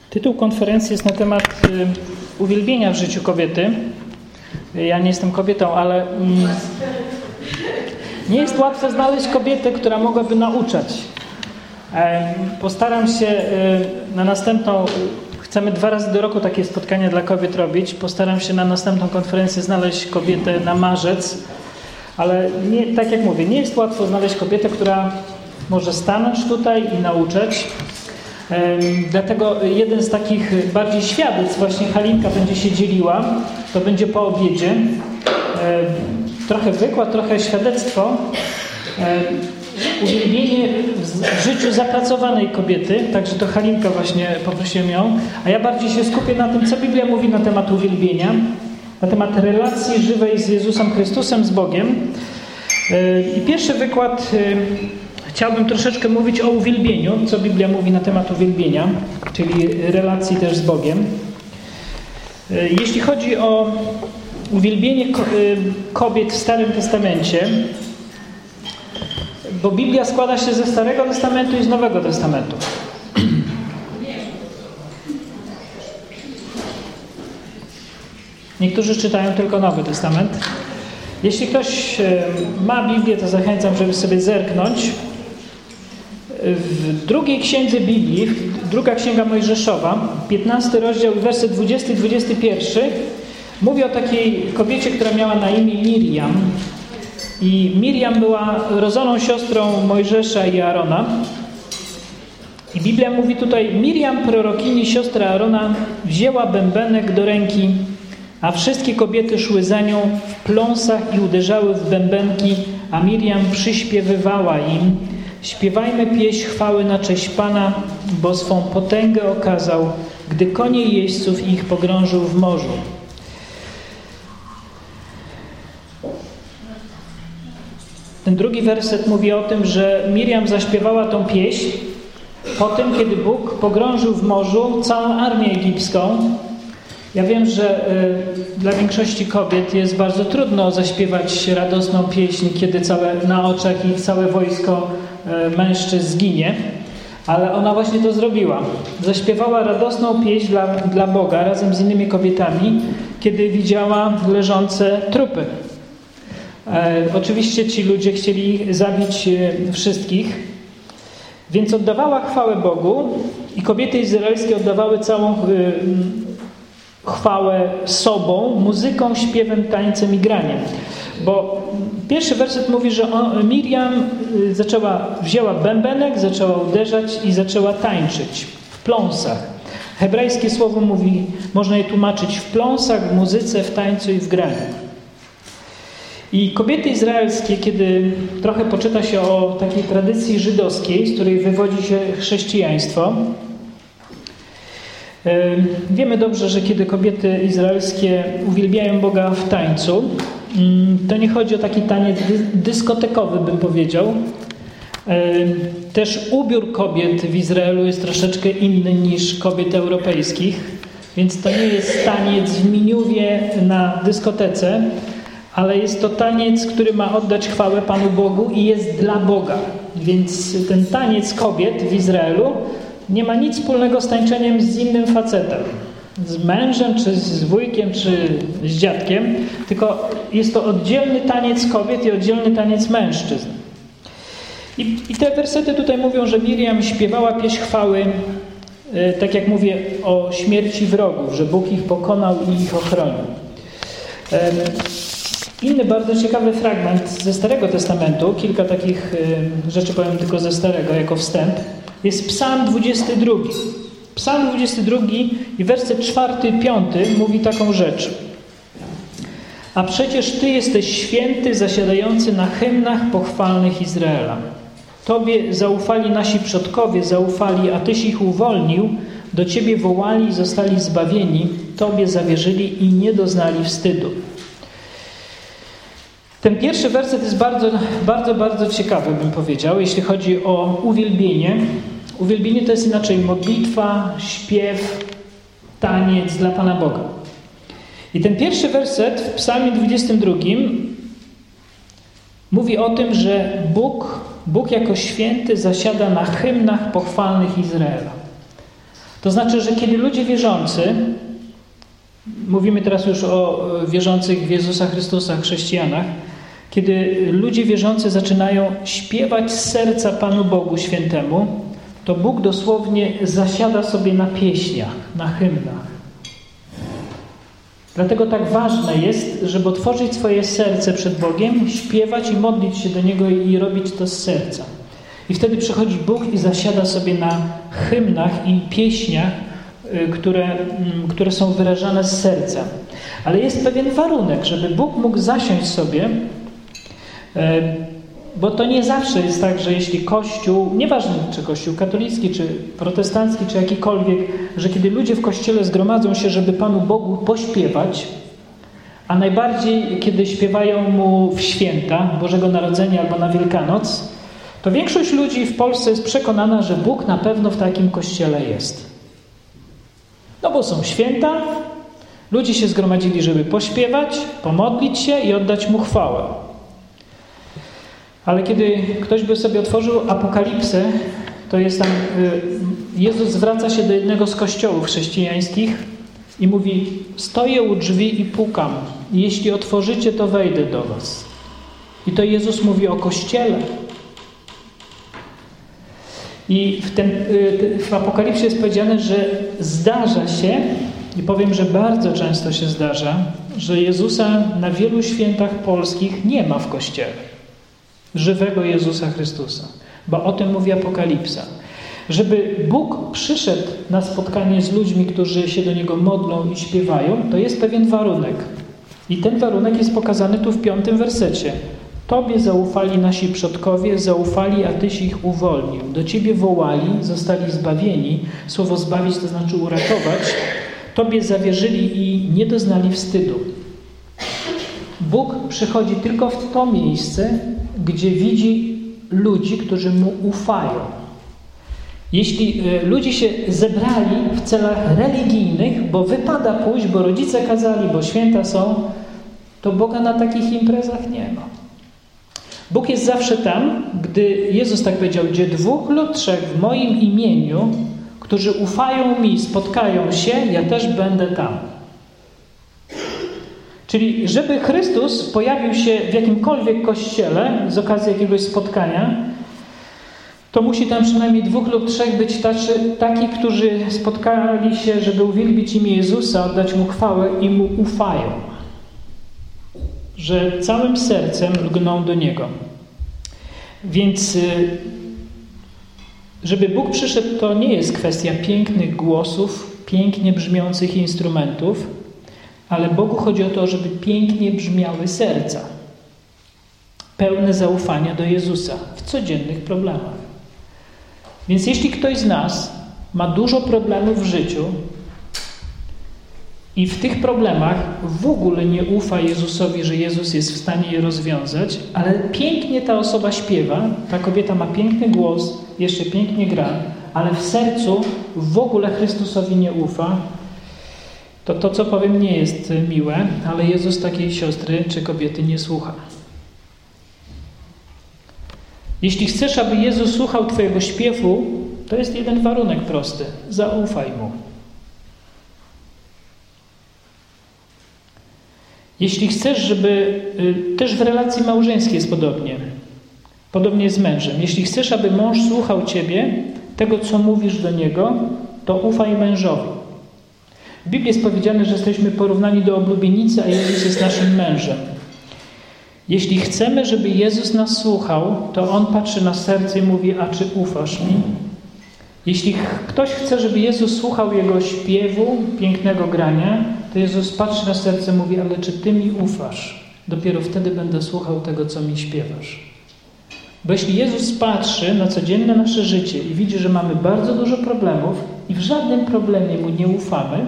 Tytuł konferencji jest na temat uwielbienia w życiu kobiety. Ja nie jestem kobietą, ale nie jest łatwo znaleźć kobietę, która mogłaby nauczać. Postaram się na następną, chcemy 2 razy do roku takie spotkania dla kobiet robić. Postaram się na następną konferencję znaleźć kobietę na marzec, ale nie, tak jak mówię, nie jest łatwo znaleźć kobietę, która może stanąć tutaj i nauczać. Dlatego jeden z takich bardziej świadectw, właśnie Halinka będzie się dzieliła, to będzie po obiedzie. Trochę wykład, trochę świadectwo. Uwielbienie w życiu zapracowanej kobiety, także to Halinka właśnie poprosiłem ją, a ja bardziej się skupię na tym, co Biblia mówi na temat uwielbienia, na temat relacji żywej z Jezusem Chrystusem, z Bogiem. I pierwszy wykład chciałbym troszeczkę mówić o uwielbieniu, co Biblia mówi na temat uwielbienia, czyli relacji też z Bogiem. Jeśli chodzi o uwielbienie kobiet w Starym Testamencie, bo Biblia składa się ze Starego Testamentu i z Nowego Testamentu. Niektórzy czytają tylko Nowy Testament. Jeśli ktoś ma Biblię, to zachęcam, żeby sobie zerknąć. W drugiej księdze Biblii, druga księga Mojżeszowa, 15 rozdział, werset 20-21, mówi o takiej kobiecie, która miała na imię Miriam. I Miriam była rodzoną siostrą Mojżesza i Aarona. I Biblia mówi tutaj: Miriam, prorokini, siostra Aarona, wzięła bębenek do ręki, a wszystkie kobiety szły za nią w pląsach i uderzały w bębenki, a Miriam przyśpiewywała im: śpiewajmy pieśń chwały na cześć Pana, bo swą potęgę okazał, gdy konie jeźdźców ich pogrążył w morzu. Ten drugi werset mówi o tym, że Miriam zaśpiewała tą pieśń po tym, kiedy Bóg pogrążył w morzu całą armię egipską. Ja wiem, że dla większości kobiet jest bardzo trudno zaśpiewać radosną pieśń, kiedy na oczach ich całe wojsko mężczyzn zginie, ale ona właśnie to zrobiła. Zaśpiewała radosną pieśń dla Boga razem z innymi kobietami, kiedy widziała leżące trupy. Oczywiście ci ludzie chcieli zabić wszystkich, więc oddawała chwałę Bogu i kobiety izraelskie oddawały całą chwałę sobą, muzyką, śpiewem, tańcem i graniem. Bo pierwszy werset mówi, że Miriam wzięła bębenek, zaczęła uderzać i zaczęła tańczyć w pląsach. Hebrajskie słowo mówi, można je tłumaczyć w pląsach, w muzyce, w tańcu i w graniu. I kobiety izraelskie, kiedy trochę poczyta się o takiej tradycji żydowskiej, z której wywodzi się chrześcijaństwo, wiemy dobrze, że kiedy kobiety izraelskie uwielbiają Boga w tańcu, to nie chodzi o taki taniec dyskotekowy, bym powiedział. Też ubiór kobiet w Izraelu jest troszeczkę inny niż kobiet europejskich, więc to nie jest taniec w miniuwie na dyskotece, ale jest to taniec, który ma oddać chwałę Panu Bogu i jest dla Boga. Więc ten taniec kobiet w Izraelu nie ma nic wspólnego z tańczeniem z innym facetem. Z mężem, czy z wujkiem, czy z dziadkiem. Tylko jest to oddzielny taniec kobiet i oddzielny taniec mężczyzn. I te wersety tutaj mówią, że Miriam śpiewała pieśń chwały, tak jak mówię, o śmierci wrogów, że Bóg ich pokonał i ich ochronił. Inny bardzo ciekawy fragment ze Starego Testamentu, kilka takich rzeczy powiem tylko ze Starego jako wstęp, jest Psalm 22. Psalm 22 i werset 4-5 mówi taką rzecz. A przecież Ty jesteś święty, zasiadający na hymnach pochwalnych Izraela. Tobie zaufali nasi przodkowie, a Tyś ich uwolnił, do Ciebie wołali i zostali zbawieni, Tobie zawierzyli i nie doznali wstydu. Ten pierwszy werset jest bardzo, bardzo, bardzo ciekawy, bym powiedział, jeśli chodzi o uwielbienie. Uwielbienie to jest inaczej modlitwa, śpiew, taniec dla Pana Boga. I ten pierwszy werset w Psalmie 22 mówi o tym, że Bóg jako święty zasiada na hymnach pochwalnych Izraela. To To znaczy, że kiedy ludzie wierzący, mówimy teraz już o wierzących w Jezusa Chrystusa, chrześcijanach, kiedy ludzie wierzący zaczynają śpiewać z serca Panu Bogu Świętemu, to Bóg dosłownie zasiada sobie na pieśniach, na hymnach. Dlatego tak ważne jest, żeby otworzyć swoje serce przed Bogiem, śpiewać i modlić się do Niego i robić to z serca. I wtedy przychodzi Bóg i zasiada sobie na hymnach i pieśniach, które są wyrażane z serca. Ale jest pewien warunek, żeby Bóg mógł zasiąść sobie, bo to nie zawsze jest tak, że jeśli Kościół, nieważne czy Kościół katolicki, czy protestancki, czy jakikolwiek, że kiedy ludzie w Kościele zgromadzą się, żeby Panu Bogu pośpiewać, a najbardziej kiedy śpiewają Mu w święta Bożego Narodzenia albo na Wielkanoc, to większość ludzi w Polsce jest przekonana, że Bóg na pewno w takim Kościele jest. No bo są święta, ludzie się zgromadzili, żeby pośpiewać, pomodlić się i oddać Mu chwałę. Ale kiedy ktoś by sobie otworzył Apokalipsę, to jest tam, Jezus zwraca się do jednego z kościołów chrześcijańskich i mówi: stoję u drzwi i pukam. Jeśli otworzycie, to wejdę do was. I to Jezus mówi o Kościele. I w Apokalipsie jest powiedziane, że zdarza się, i powiem, że bardzo często się zdarza, że Jezusa na wielu świętach polskich nie ma w Kościele. Żywego Jezusa Chrystusa. Bo o tym mówi Apokalipsa. Żeby Bóg przyszedł na spotkanie z ludźmi, którzy się do Niego modlą i śpiewają, to jest pewien warunek. I ten warunek jest pokazany tu w 5 wersecie. Tobie zaufali nasi przodkowie, zaufali, a Tyś ich uwolnił. Do Ciebie wołali, zostali zbawieni. Słowo zbawić to znaczy uratować. Tobie zawierzyli i nie doznali wstydu. Bóg przychodzi tylko w to miejsce, gdzie widzi ludzi, którzy Mu ufają. Jeśli ludzie się zebrali w celach religijnych, bo wypada pójść, bo rodzice kazali, bo święta są, to Boga na takich imprezach nie ma. Bóg jest zawsze tam, gdy Jezus tak powiedział, gdzie 2 lub 3 w moim imieniu, którzy ufają mi, spotkają się, ja też będę tam. Czyli żeby Chrystus pojawił się w jakimkolwiek kościele z okazji jakiegoś spotkania, to musi tam przynajmniej 2 lub 3 być takich, którzy spotkali się, żeby uwielbić imię Jezusa, oddać Mu chwałę i Mu ufają. Że całym sercem lgną do Niego. Więc żeby Bóg przyszedł, to nie jest kwestia pięknych głosów, pięknie brzmiących instrumentów, ale Bogu chodzi o to, żeby pięknie brzmiały serca. Pełne zaufania do Jezusa w codziennych problemach. Więc jeśli ktoś z nas ma dużo problemów w życiu i w tych problemach w ogóle nie ufa Jezusowi, że Jezus jest w stanie je rozwiązać, ale pięknie ta osoba śpiewa, ta kobieta ma piękny głos, jeszcze pięknie gra, ale w sercu w ogóle Chrystusowi nie ufa, to co powiem nie jest miłe, ale Jezus takiej siostry czy kobiety nie słucha. Jeśli chcesz, aby Jezus słuchał Twojego śpiewu, to jest jeden warunek prosty. Zaufaj Mu. Jeśli chcesz, żeby... Też w relacji małżeńskiej jest podobnie. Podobnie z mężem. Jeśli chcesz, aby mąż słuchał Ciebie, tego, co mówisz do niego, to ufaj mężowi. W Biblii jest powiedziane, że jesteśmy porównani do oblubienicy, a Jezus jest naszym mężem. Jeśli chcemy, żeby Jezus nas słuchał, to On patrzy na serce i mówi: a czy ufasz mi? Jeśli ktoś chce, żeby Jezus słuchał Jego śpiewu, pięknego grania, to Jezus patrzy na serce i mówi: ale czy Ty mi ufasz? Dopiero wtedy będę słuchał tego, co mi śpiewasz. Bo jeśli Jezus patrzy na codzienne nasze życie i widzi, że mamy bardzo dużo problemów i w żadnym problemie Mu nie ufamy,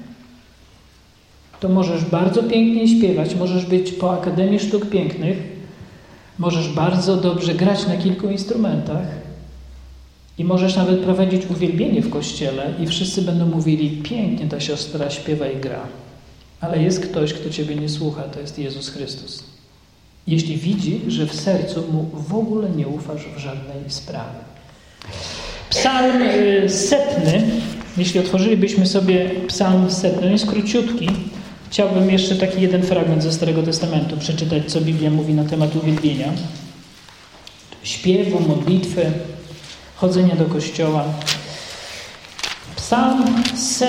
to możesz bardzo pięknie śpiewać, możesz być po Akademii Sztuk Pięknych, możesz bardzo dobrze grać na kilku instrumentach i możesz nawet prowadzić uwielbienie w kościele i wszyscy będą mówili: pięknie ta siostra śpiewa i gra. Ale jest ktoś, kto Ciebie nie słucha, to jest Jezus Chrystus. Jeśli widzi, że w sercu Mu w ogóle nie ufasz w żadnej sprawie. Psalm 100 Jeśli otworzylibyśmy sobie Psalm 100, on jest króciutki. Chciałbym jeszcze taki jeden fragment ze Starego Testamentu przeczytać, co Biblia mówi na temat uwielbienia. Śpiewu, modlitwy, chodzenia do kościoła. Psalm 100.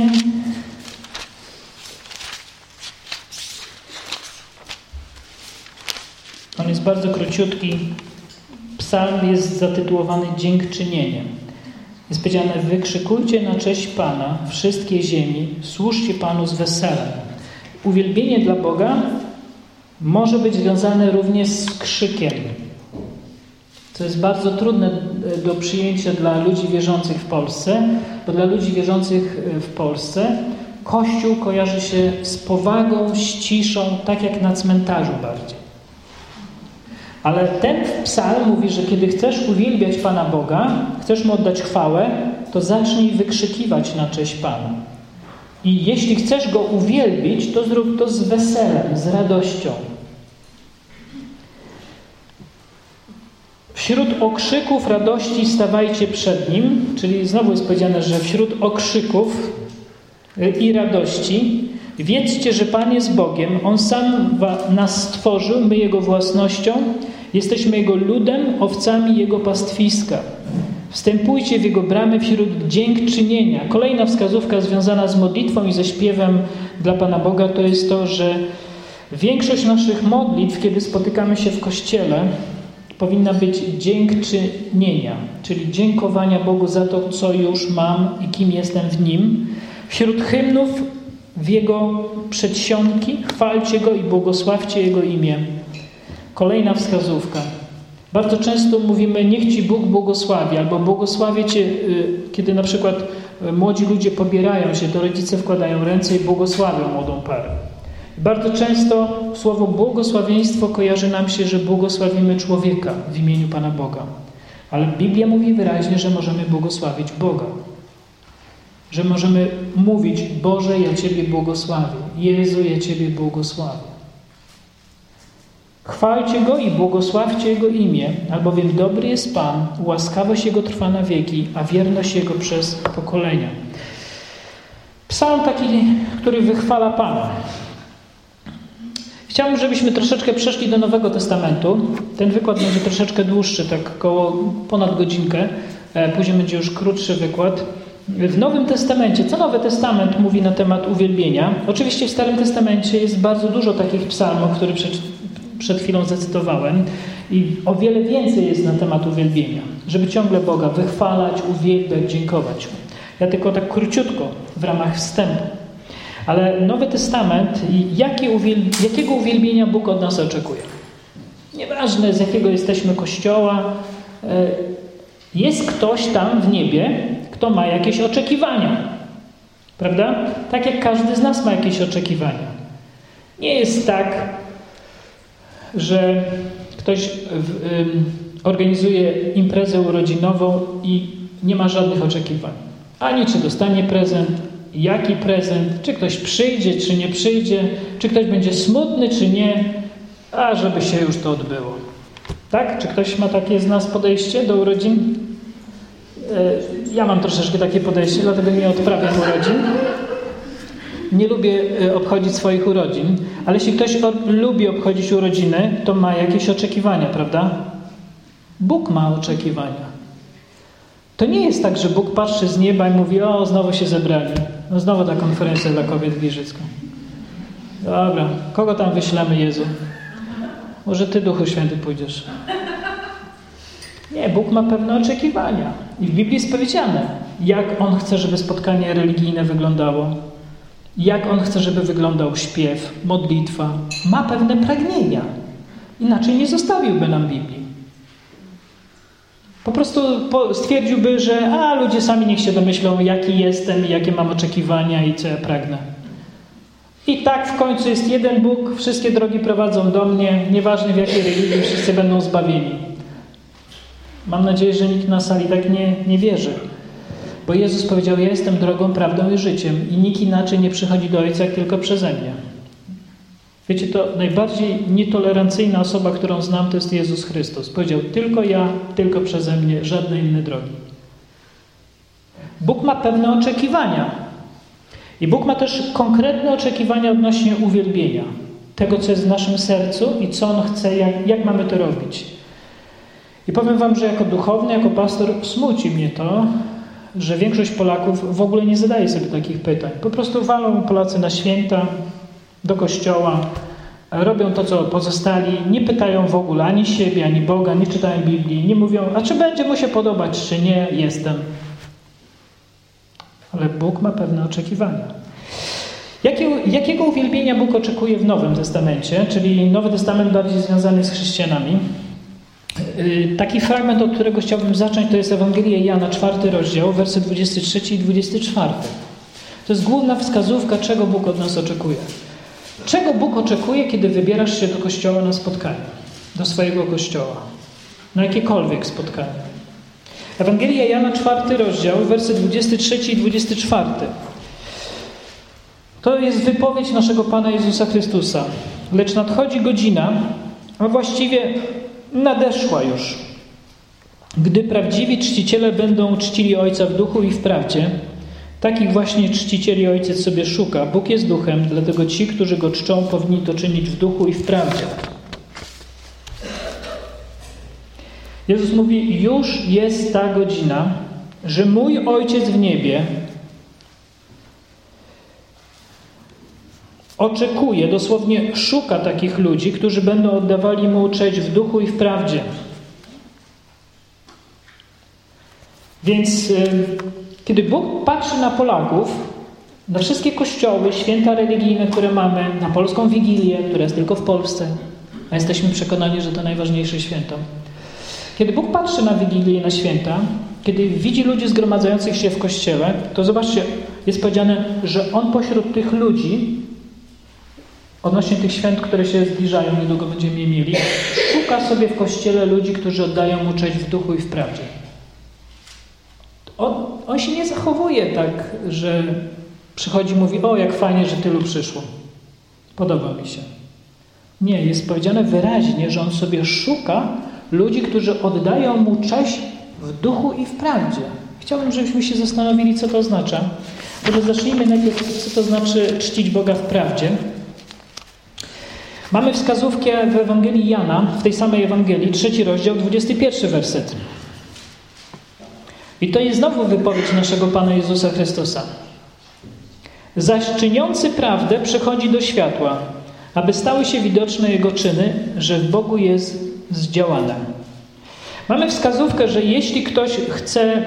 On jest bardzo króciutki. Psalm jest zatytułowany Dziękczynieniem. Jest powiedziane: wykrzykujcie na cześć Pana, wszystkie ziemi, służcie Panu z weselem. Uwielbienie dla Boga może być związane również z krzykiem. To jest bardzo trudne do przyjęcia dla ludzi wierzących w Polsce, bo dla ludzi wierzących w Polsce Kościół kojarzy się z powagą, z ciszą, tak jak na cmentarzu bardziej. Ale ten psalm mówi, że kiedy chcesz uwielbiać Pana Boga, chcesz Mu oddać chwałę, to zacznij wykrzykiwać na cześć Pana. I jeśli chcesz Go uwielbić, to zrób to z weselem, z radością. Wśród okrzyków radości stawajcie przed Nim, czyli znowu jest powiedziane, że wśród okrzyków i radości wiedzcie, że Pan jest Bogiem. On sam nas stworzył, my Jego własnością. Jesteśmy Jego ludem, owcami Jego pastwiska. Wstępujcie w Jego bramy wśród dziękczynienia. Kolejna wskazówka związana z modlitwą i ze śpiewem dla Pana Boga to jest to, że większość naszych modlitw, kiedy spotykamy się w Kościele, powinna być dziękczynienia, czyli dziękowania Bogu za to, co już mam i kim jestem w Nim. Wśród hymnów w Jego przedsionki chwalcie Go i błogosławcie Jego imię. Kolejna wskazówka. Bardzo często mówimy: niech Ci Bóg błogosławi, albo błogosławię Cię, kiedy na przykład młodzi ludzie pobierają się, to rodzice wkładają ręce i błogosławią młodą parę. Bardzo często słowo błogosławieństwo kojarzy nam się, że błogosławimy człowieka w imieniu Pana Boga. Ale Biblia mówi wyraźnie, że możemy błogosławić Boga. Że możemy mówić: Boże, ja Ciebie błogosławię. Jezu, ja Ciebie błogosławię. Chwalcie Go i błogosławcie Jego imię, albowiem dobry jest Pan, łaskawość Jego trwa na wieki, a wierność Jego przez pokolenia. Psalm taki, który wychwala Pana. Chciałbym, żebyśmy troszeczkę przeszli do Nowego Testamentu. Ten wykład będzie troszeczkę dłuższy, tak około ponad godzinkę. Później będzie już krótszy wykład. W Nowym Testamencie, co Nowy Testament mówi na temat uwielbienia? Oczywiście w Starym Testamencie jest bardzo dużo takich psalmów, które przed chwilą zacytowałem, i o wiele więcej jest na temat uwielbienia, żeby ciągle Boga wychwalać, uwielbiać, dziękować. Ja tylko tak króciutko w ramach wstępu. Ale Nowy Testament, jakiego uwielbienia Bóg od nas oczekuje? Nieważne, z jakiego jesteśmy kościoła, jest ktoś tam w niebie, kto ma jakieś oczekiwania. Prawda? Tak jak każdy z nas ma jakieś oczekiwania. Nie jest tak, że ktoś organizuje imprezę urodzinową i nie ma żadnych oczekiwań. Ani czy dostanie prezent, jaki prezent, czy ktoś przyjdzie, czy nie przyjdzie, czy ktoś będzie smutny, czy nie, a żeby się już to odbyło. Tak? Czy ktoś ma takie z nas podejście do urodzin? Ja mam troszeczkę takie podejście, dlatego nie odprawiam urodzin. Nie lubię obchodzić swoich urodzin, ale jeśli ktoś lubi obchodzić urodziny, to ma jakieś oczekiwania, prawda? Bóg ma oczekiwania. To nie jest tak, że Bóg patrzy z nieba i mówi: o, znowu się zebrali. No znowu ta konferencja dla kobiet w Giżycku. Dobra, kogo tam wyślemy, Jezu? Może Ty, Duchu Święty, pójdziesz. Nie, Bóg ma pewne oczekiwania. I w Biblii jest powiedziane, jak On chce, żeby spotkanie religijne wyglądało. Jak On chce, żeby wyglądał śpiew, modlitwa. Ma pewne pragnienia. Inaczej nie zostawiłby nam Biblii. Po prostu stwierdziłby, że ludzie sami niech się domyślą, jaki jestem, jakie mam oczekiwania i co ja pragnę. I tak w końcu jest jeden Bóg, wszystkie drogi prowadzą do mnie, nieważne w jakiej religii, wszyscy będą zbawieni. Mam nadzieję, że nikt na sali tak nie wierzy. Bo Jezus powiedział: ja jestem drogą, prawdą i życiem i nikt inaczej nie przychodzi do Ojca jak tylko przeze mnie. Wiecie, to najbardziej nietolerancyjna osoba, którą znam, to jest Jezus Chrystus. Powiedział: tylko ja, tylko przeze mnie, żadne inne drogi. Bóg ma pewne oczekiwania. I Bóg ma też konkretne oczekiwania odnośnie uwielbienia. Tego, co jest w naszym sercu i co On chce, jak mamy to robić. I powiem wam, że jako duchowny, jako pastor smuci mnie to, że większość Polaków w ogóle nie zadaje sobie takich pytań. Po prostu walą Polacy na święta, do kościoła, robią to, co pozostali, nie pytają w ogóle ani siebie, ani Boga, nie czytają Biblii, nie mówią, a czy będzie mu się podobać, czy nie, jestem. Ale Bóg ma pewne oczekiwania. Jakiego uwielbienia Bóg oczekuje w Nowym Testamencie, czyli Nowy Testament bardziej związany z chrześcijanami? Taki fragment, od którego chciałbym zacząć, to jest Ewangelia Jana, 4 rozdział, wersy 23 i 24. To jest główna wskazówka, czego Bóg od nas oczekuje. Czego Bóg oczekuje, kiedy wybierasz się do kościoła na spotkanie, do swojego kościoła, na jakiekolwiek spotkanie. Ewangelia Jana, 4 rozdział, wersy 23 i 24. To jest wypowiedź naszego Pana Jezusa Chrystusa. Lecz nadchodzi godzina, a właściwie nadeszła już, gdy prawdziwi czciciele będą czcili Ojca w duchu i w prawdzie. Takich właśnie czcicieli Ojciec sobie szuka. Bóg jest duchem, dlatego ci, którzy Go czczą, powinni to czynić w duchu i w prawdzie. Jezus mówi, już jest ta godzina, że mój Ojciec w niebie oczekuje, dosłownie szuka takich ludzi, którzy będą oddawali Mu cześć w duchu i w prawdzie. Więc kiedy Bóg patrzy na Polaków, na wszystkie kościoły, święta religijne, które mamy, na polską Wigilię, która jest tylko w Polsce, a jesteśmy przekonani, że to najważniejsze święto. Kiedy Bóg patrzy na Wigilię i na święta, kiedy widzi ludzi zgromadzających się w kościele, to zobaczcie, jest powiedziane, że On pośród tych ludzi, odnośnie tych świąt, które się zbliżają, niedługo będziemy je mieli, szuka sobie w kościele ludzi, którzy oddają Mu cześć w duchu i w prawdzie. On się nie zachowuje tak, że przychodzi i mówi, o jak fajnie, że tylu przyszło. Podoba mi się. Nie, jest powiedziane wyraźnie, że On sobie szuka ludzi, którzy oddają Mu cześć w duchu i w prawdzie. Chciałbym, żebyśmy się zastanowili, co to oznacza. Może zacznijmy najpierw, co to znaczy czcić Boga w prawdzie. Mamy wskazówkę w Ewangelii Jana, w tej samej Ewangelii, 3 rozdział, 21 werset. I to jest znowu wypowiedź naszego Pana Jezusa Chrystusa. Zaś czyniący prawdę przychodzi do światła, aby stały się widoczne Jego czyny, że w Bogu jest zdziałane. Mamy wskazówkę, że jeśli ktoś chce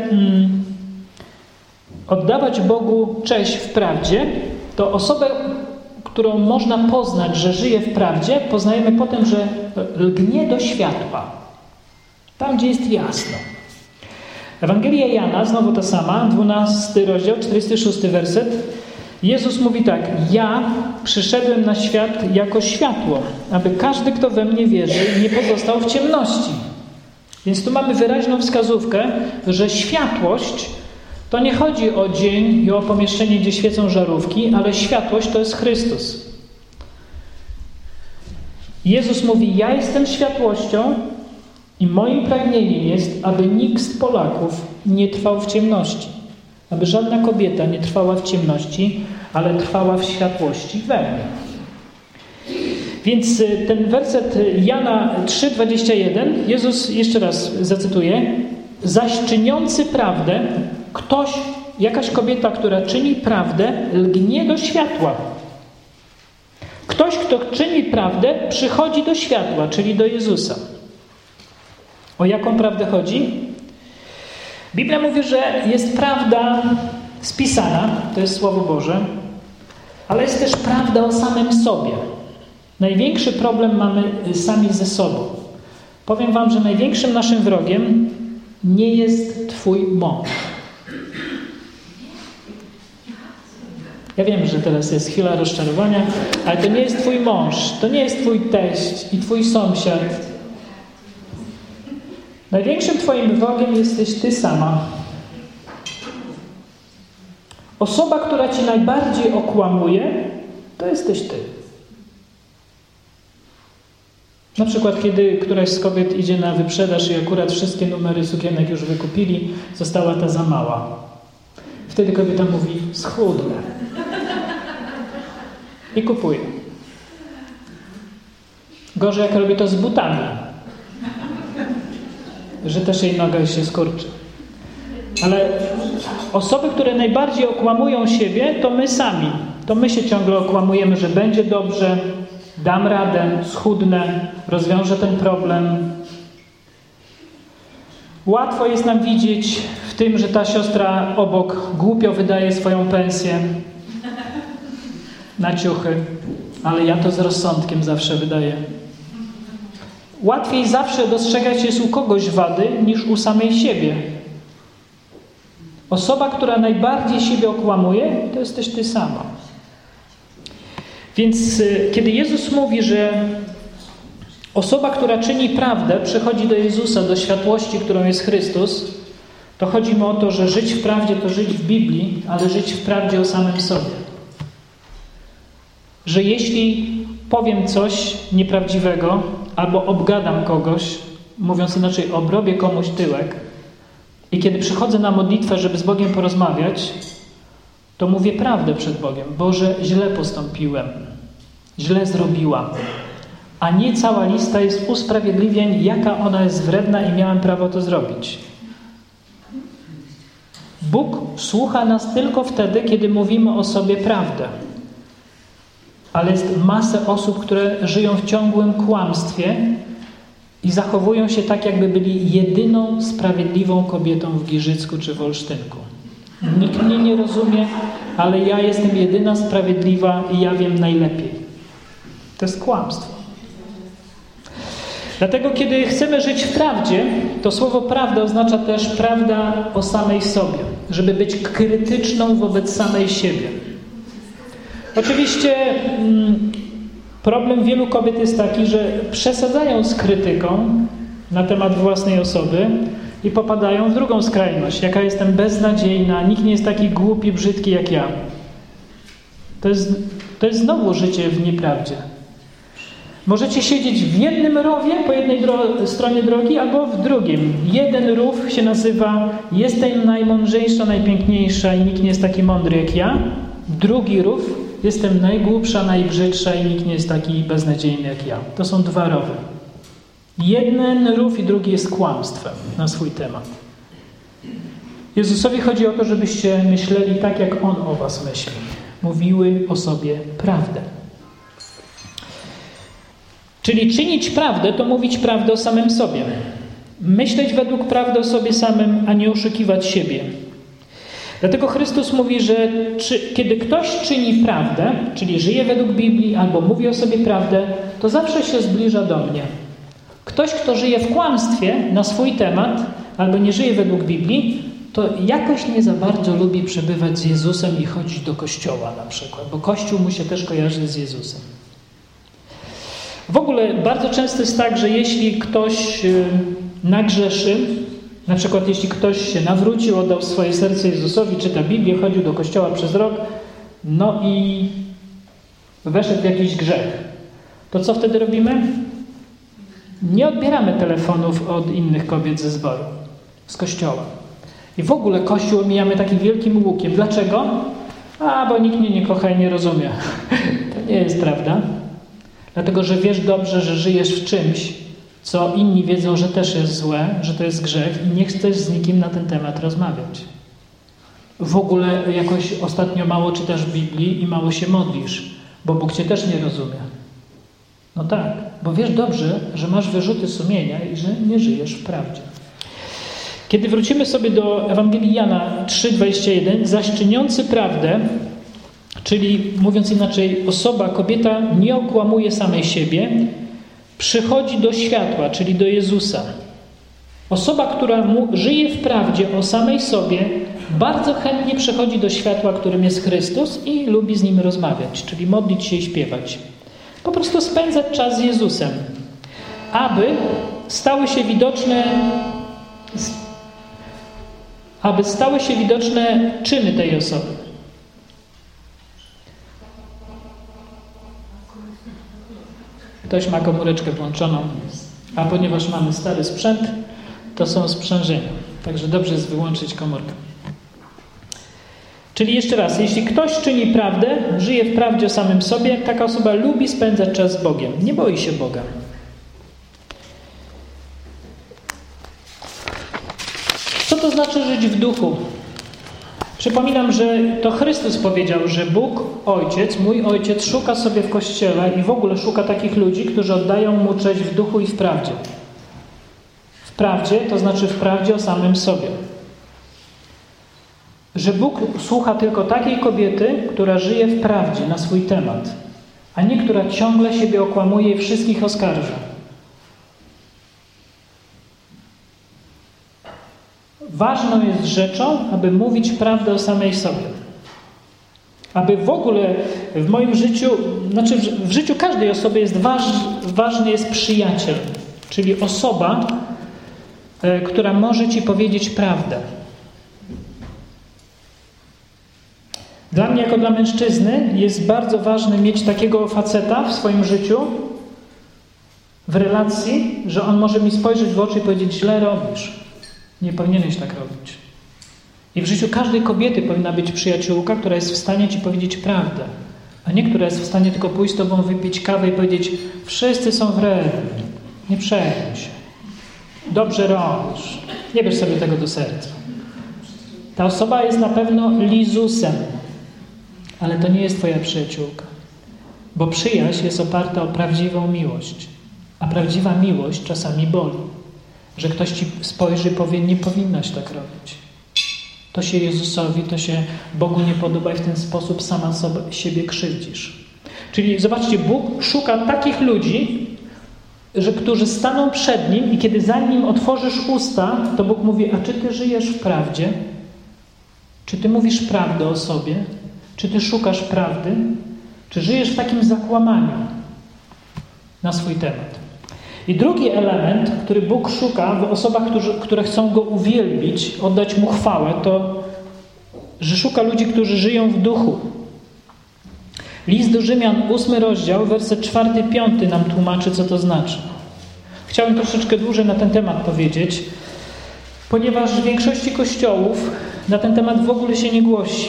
oddawać Bogu cześć w prawdzie, to osobę, którą można poznać, że żyje w prawdzie, poznajemy potem, że lgnie do światła. Tam, gdzie jest jasno. Ewangelia Jana, znowu ta sama, 12 rozdział, 46 werset. Jezus mówi tak, ja przyszedłem na świat jako światło, aby każdy, kto we mnie wierzy, nie pozostał w ciemności. Więc tu mamy wyraźną wskazówkę, że światłość to nie chodzi o dzień i o pomieszczenie, gdzie świecą żarówki, ale światłość to jest Chrystus. Jezus mówi, ja jestem światłością i moim pragnieniem jest, aby nikt z Polaków nie trwał w ciemności. Aby żadna kobieta nie trwała w ciemności, ale trwała w światłości we mnie. Więc ten werset Jana 3,21, Jezus, jeszcze raz zacytuję, zaś czyniący prawdę, jakaś kobieta, która czyni prawdę, lgnie do światła. Ktoś, kto czyni prawdę, przychodzi do światła, czyli do Jezusa. O jaką prawdę chodzi? Biblia mówi, że jest prawda spisana, to jest Słowo Boże, ale jest też prawda o samym sobie. Największy problem mamy sami ze sobą. Powiem wam, że największym naszym wrogiem nie jest twój mąż. Ja wiem, że teraz jest chwila rozczarowania, ale to nie jest twój mąż, to nie jest twój teść i twój sąsiad. Największym twoim wrogiem jesteś ty sama. Osoba, która ci najbardziej okłamuje, to jesteś ty. Na przykład, kiedy któraś z kobiet idzie na wyprzedaż i akurat wszystkie numery sukienek już wykupili, została ta za mała. Wtedy kobieta mówi, schudnę. I kupuje. Gorzej, jak robi to z butami. Że też jej noga się skurczy. Ale osoby, które najbardziej okłamują siebie, to my sami. To my się ciągle okłamujemy, że będzie dobrze, dam radę, schudnę, rozwiążę ten problem. Łatwo jest nam widzieć w tym, że ta siostra obok głupio wydaje swoją pensję na ciuchy, ale ja to z rozsądkiem zawsze wydaję. Łatwiej zawsze dostrzegać jest u kogoś wady niż u samej siebie. Osoba, która najbardziej siebie okłamuje, to jesteś ty sama. Więc kiedy Jezus mówi, że osoba, która czyni prawdę, przychodzi do Jezusa, do światłości, którą jest Chrystus, to chodzi mu o to, że żyć w prawdzie to żyć w Biblii, ale żyć w prawdzie o samym sobie. Że jeśli powiem coś nieprawdziwego albo obgadam kogoś, mówiąc inaczej, obrobię komuś tyłek i kiedy przychodzę na modlitwę, żeby z Bogiem porozmawiać, to mówię prawdę przed Bogiem. Boże, źle postąpiłem, źle zrobiłam. A nie cała lista jest usprawiedliwień, jaka ona jest wredna i miałem prawo to zrobić. Bóg słucha nas tylko wtedy, kiedy mówimy o sobie prawdę. Ale jest masę osób, które żyją w ciągłym kłamstwie i zachowują się tak, jakby byli jedyną sprawiedliwą kobietą w Giżycku czy w Olsztynku. Nikt mnie nie rozumie, ale ja jestem jedyna sprawiedliwa i ja wiem najlepiej. To jest kłamstwo. Dlatego, kiedy chcemy żyć w prawdzie, to słowo prawda oznacza też prawda o samej sobie. Żeby być krytyczną wobec samej siebie. Oczywiście problem wielu kobiet jest taki, że przesadzają z krytyką na temat własnej osoby i popadają w drugą skrajność. Jaka jestem beznadziejna, nikt nie jest taki głupi, brzydki jak ja. To jest znowu życie w nieprawdzie. Możecie siedzieć w jednym rowie, po jednej stronie drogi, albo w drugim. Jeden rów się nazywa jestem najmądrzejsza, najpiękniejsza i nikt nie jest taki mądry jak ja. Drugi rów jestem najgłupsza, najbrzydsza i nikt nie jest taki beznadziejny jak ja. To są dwa rowy. Jeden rów i drugi jest kłamstwem na swój temat. Jezusowi chodzi o to, żebyście myśleli tak, jak On o was myśli. Mówiły o sobie prawdę. Czyli czynić prawdę to mówić prawdę o samym sobie. Myśleć według prawdy o sobie samym, a nie oszukiwać siebie. Dlatego Chrystus mówi, że kiedy ktoś czyni prawdę, czyli żyje według Biblii albo mówi o sobie prawdę, to zawsze się zbliża do mnie. Ktoś, kto żyje w kłamstwie na swój temat albo nie żyje według Biblii, to jakoś nie za bardzo lubi przebywać z Jezusem i chodzić do kościoła na przykład, bo Kościół mu się też kojarzy z Jezusem. W ogóle bardzo często jest tak, że jeśli ktoś nagrzeszy, na przykład jeśli ktoś się nawrócił, oddał swoje serce Jezusowi, czyta Biblię, chodził do kościoła przez rok, no i weszedł w jakiś grzech, to co wtedy robimy? Nie odbieramy telefonów od innych kobiet ze zboru, z kościoła. I w ogóle Kościół omijamy takim wielkim łukiem. Dlaczego? Bo nikt mnie nie kocha i nie rozumie. To nie jest prawda. Dlatego, że wiesz dobrze, że żyjesz w czymś, co inni wiedzą, że też jest złe, że to jest grzech i nie chcesz z nikim na ten temat rozmawiać. W ogóle jakoś ostatnio mało czytasz Biblii i mało się modlisz, bo Bóg cię też nie rozumie. No tak, bo wiesz dobrze, że masz wyrzuty sumienia i że nie żyjesz w prawdzie. Kiedy wrócimy sobie do Ewangelii Jana 3,21, zaś czyniący prawdę, czyli mówiąc inaczej, kobieta nie okłamuje samej siebie, przychodzi do światła, czyli do Jezusa. Osoba, która żyje w prawdzie o samej sobie, bardzo chętnie przychodzi do światła, którym jest Chrystus i lubi z Nim rozmawiać, czyli modlić się i śpiewać. Po prostu spędzać czas z Jezusem, aby stały się widoczne czyny tej osoby. Ktoś ma komóreczkę włączoną, a ponieważ mamy stary sprzęt, to są sprzężenia. Także dobrze jest wyłączyć komórkę. Czyli jeszcze raz, jeśli ktoś czyni prawdę, żyje w prawdzie o samym sobie, taka osoba lubi spędzać czas z Bogiem. Nie boi się Boga. Co to znaczy żyć w duchu? Przypominam, że to Chrystus powiedział, że Bóg, Ojciec, mój Ojciec szuka sobie w Kościele i w ogóle szuka takich ludzi, którzy oddają Mu cześć w duchu i w prawdzie. W prawdzie, to znaczy w prawdzie o samym sobie. Że Bóg słucha tylko takiej kobiety, która żyje w prawdzie na swój temat, a nie która ciągle siebie okłamuje i wszystkich oskarża. Ważną jest rzeczą, aby mówić prawdę o samej sobie. Aby w ogóle w moim życiu, znaczy w życiu każdej osoby jest ważny jest przyjaciel, czyli osoba, która może ci powiedzieć prawdę. Dla mnie, jako dla mężczyzny, jest bardzo ważne mieć takiego faceta w swoim życiu, w relacji, że on może mi spojrzeć w oczy i powiedzieć: źle robisz. Nie powinieneś tak robić. I w życiu każdej kobiety powinna być przyjaciółka, która jest w stanie ci powiedzieć prawdę, a nie która jest w stanie tylko pójść z tobą, wypić kawę i powiedzieć: wszyscy są wredni, nie przejmuj się, dobrze robisz, nie bierz sobie tego do serca. Ta osoba jest na pewno lizusem, ale to nie jest twoja przyjaciółka, bo przyjaźń jest oparta o prawdziwą miłość, a prawdziwa miłość czasami boli. Że ktoś ci spojrzy i powie: nie powinnaś tak robić. To się Jezusowi, to się Bogu nie podoba i w ten sposób sama siebie krzywdzisz. Czyli zobaczcie, Bóg szuka takich ludzi, którzy staną przed Nim i kiedy za Nim otworzysz usta, to Bóg mówi: a czy ty żyjesz w prawdzie? Czy ty mówisz prawdę o sobie? Czy ty szukasz prawdy? Czy żyjesz w takim zakłamaniu na swój temat? I drugi element, który Bóg szuka w osobach, które chcą Go uwielbić, oddać Mu chwałę, to, że szuka ludzi, którzy żyją w duchu. List do Rzymian, 8 rozdział, werset 4-5 nam tłumaczy, co to znaczy. Chciałem troszeczkę dłużej na ten temat powiedzieć, ponieważ w większości kościołów na ten temat w ogóle się nie głosi.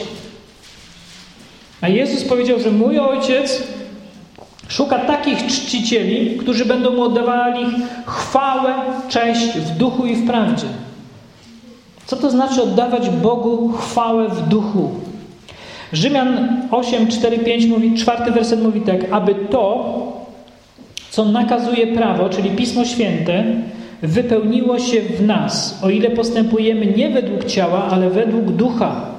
A Jezus powiedział, że mój Ojciec szuka takich czcicieli, którzy będą Mu oddawali chwałę, cześć w duchu i w prawdzie. Co to znaczy oddawać Bogu chwałę w duchu? Rzymian 8, 4, 5 mówi, 4 werset mówi tak: aby to, co nakazuje prawo, czyli Pismo Święte, wypełniło się w nas, o ile postępujemy nie według ciała, ale według ducha.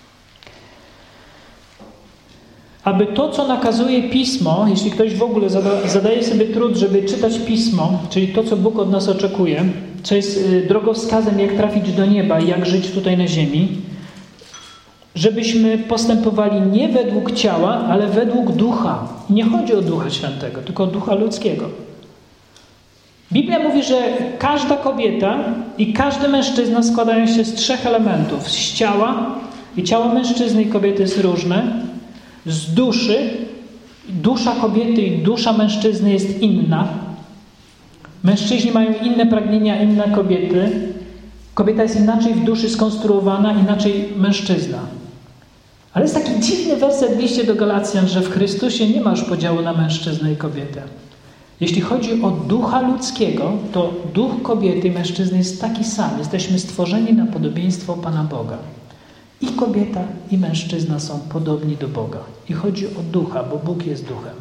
Aby to, co nakazuje Pismo, jeśli ktoś w ogóle zadaje sobie trud, żeby czytać Pismo, czyli to, co Bóg od nas oczekuje, co jest drogowskazem, jak trafić do nieba i jak żyć tutaj na ziemi, żebyśmy postępowali nie według ciała, ale według ducha. Nie chodzi o Ducha Świętego, tylko o ducha ludzkiego. Biblia mówi, że każda kobieta i każdy mężczyzna składają się z 3 elementów. Z ciała, i ciało mężczyzny i kobiety jest różne. Z duszy, dusza kobiety i dusza mężczyzny jest inna. Mężczyźni mają inne pragnienia, inne kobiety. Kobieta jest inaczej w duszy skonstruowana, inaczej mężczyzna. Ale jest taki dziwny werset w liście do Galacjan, że w Chrystusie nie ma już podziału na mężczyznę i kobietę. Jeśli chodzi o ducha ludzkiego, to duch kobiety i mężczyzny jest taki sam. Jesteśmy stworzeni na podobieństwo Pana Boga. I kobieta, i mężczyzna są podobni do Boga. I chodzi o ducha, bo Bóg jest duchem.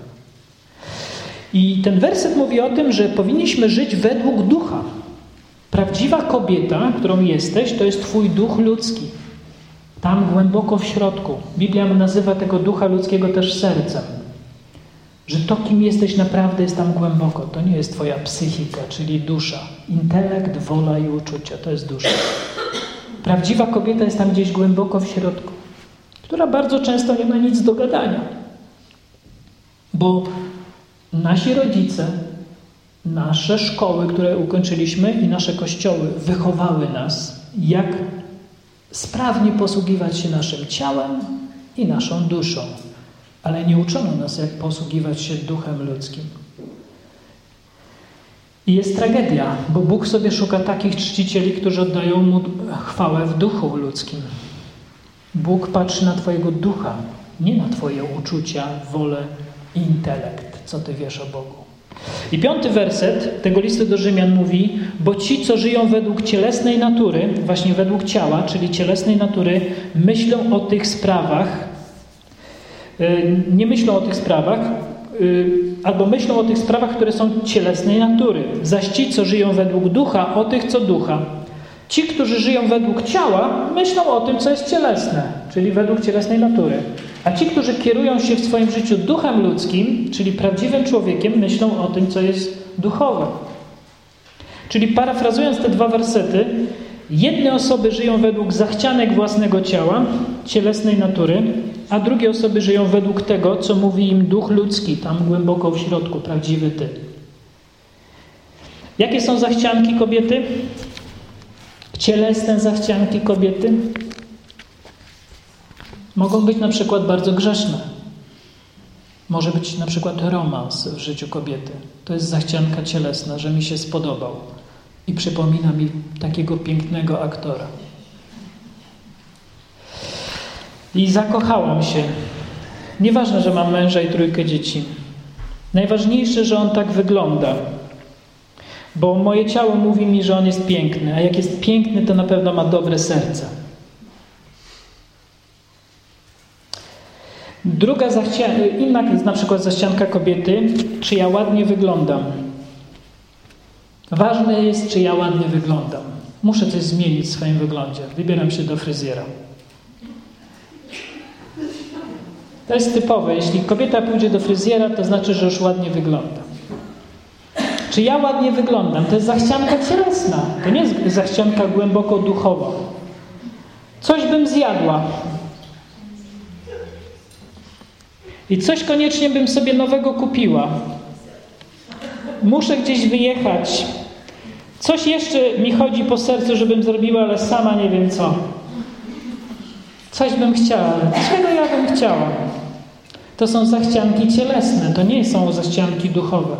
I ten werset mówi o tym, że powinniśmy żyć według ducha. Prawdziwa kobieta, którą jesteś, to jest twój duch ludzki. Tam głęboko w środku. Biblia nazywa tego ducha ludzkiego też sercem. Że to, kim jesteś naprawdę, jest tam głęboko. To nie jest twoja psychika, czyli dusza. Intelekt, wola i uczucia. To jest dusza. Prawdziwa kobieta jest tam gdzieś głęboko w środku, która bardzo często nie ma nic do gadania. Bo nasi rodzice, nasze szkoły, które ukończyliśmy i nasze kościoły wychowały nas, jak sprawnie posługiwać się naszym ciałem i naszą duszą. Ale nie uczono nas, jak posługiwać się duchem ludzkim. I jest tragedia, bo Bóg sobie szuka takich czcicieli, którzy oddają Mu chwałę w duchu ludzkim. Bóg patrzy na twojego ducha, nie na twoje uczucia, wolę i intelekt, co ty wiesz o Bogu. I 5 werset tego listu do Rzymian mówi: bo ci, co żyją według cielesnej natury, właśnie według ciała, czyli cielesnej natury, myślą o tych sprawach, nie myślą o tych sprawach, albo myślą o tych sprawach, które są cielesnej natury. Zaś ci, co żyją według ducha, o tych, co ducha. Ci, którzy żyją według ciała, myślą o tym, co jest cielesne, czyli według cielesnej natury. A ci, którzy kierują się w swoim życiu duchem ludzkim, czyli prawdziwym człowiekiem, myślą o tym, co jest duchowe. Czyli parafrazując te 2 wersety, jedne osoby żyją według zachcianek własnego ciała, cielesnej natury, a drugie osoby żyją według tego, co mówi im duch ludzki, tam głęboko w środku, prawdziwy ty. Jakie są zachcianki kobiety? Cielesne zachcianki kobiety mogą być na przykład bardzo grzeszne. Może być na przykład romans w życiu kobiety. To jest zachcianka cielesna, że mi się spodobał i przypomina mi takiego pięknego aktora. I zakochałam się. Nieważne, że mam męża i 3 dzieci. Najważniejsze, że on tak wygląda. Bo moje ciało mówi mi, że on jest piękny, a jak jest piękny, to na pewno ma dobre serce. Druga inna na przykład zachcianka kobiety, czy ja ładnie wyglądam. Ważne jest, czy ja ładnie wyglądam. Muszę coś zmienić w swoim wyglądzie. Wybieram się do fryzjera. To jest typowe. Jeśli kobieta pójdzie do fryzjera, to znaczy, że już ładnie wygląda. Czy ja ładnie wyglądam? To jest zachcianka cielesna. To nie jest zachcianka głęboko duchowa. Coś bym zjadła. I coś koniecznie bym sobie nowego kupiła. Muszę gdzieś wyjechać. Coś jeszcze mi chodzi po sercu, żebym zrobiła, ale sama nie wiem co. Coś bym chciała. Czego ja bym chciała? To są zachcianki cielesne. To nie są zachcianki duchowe.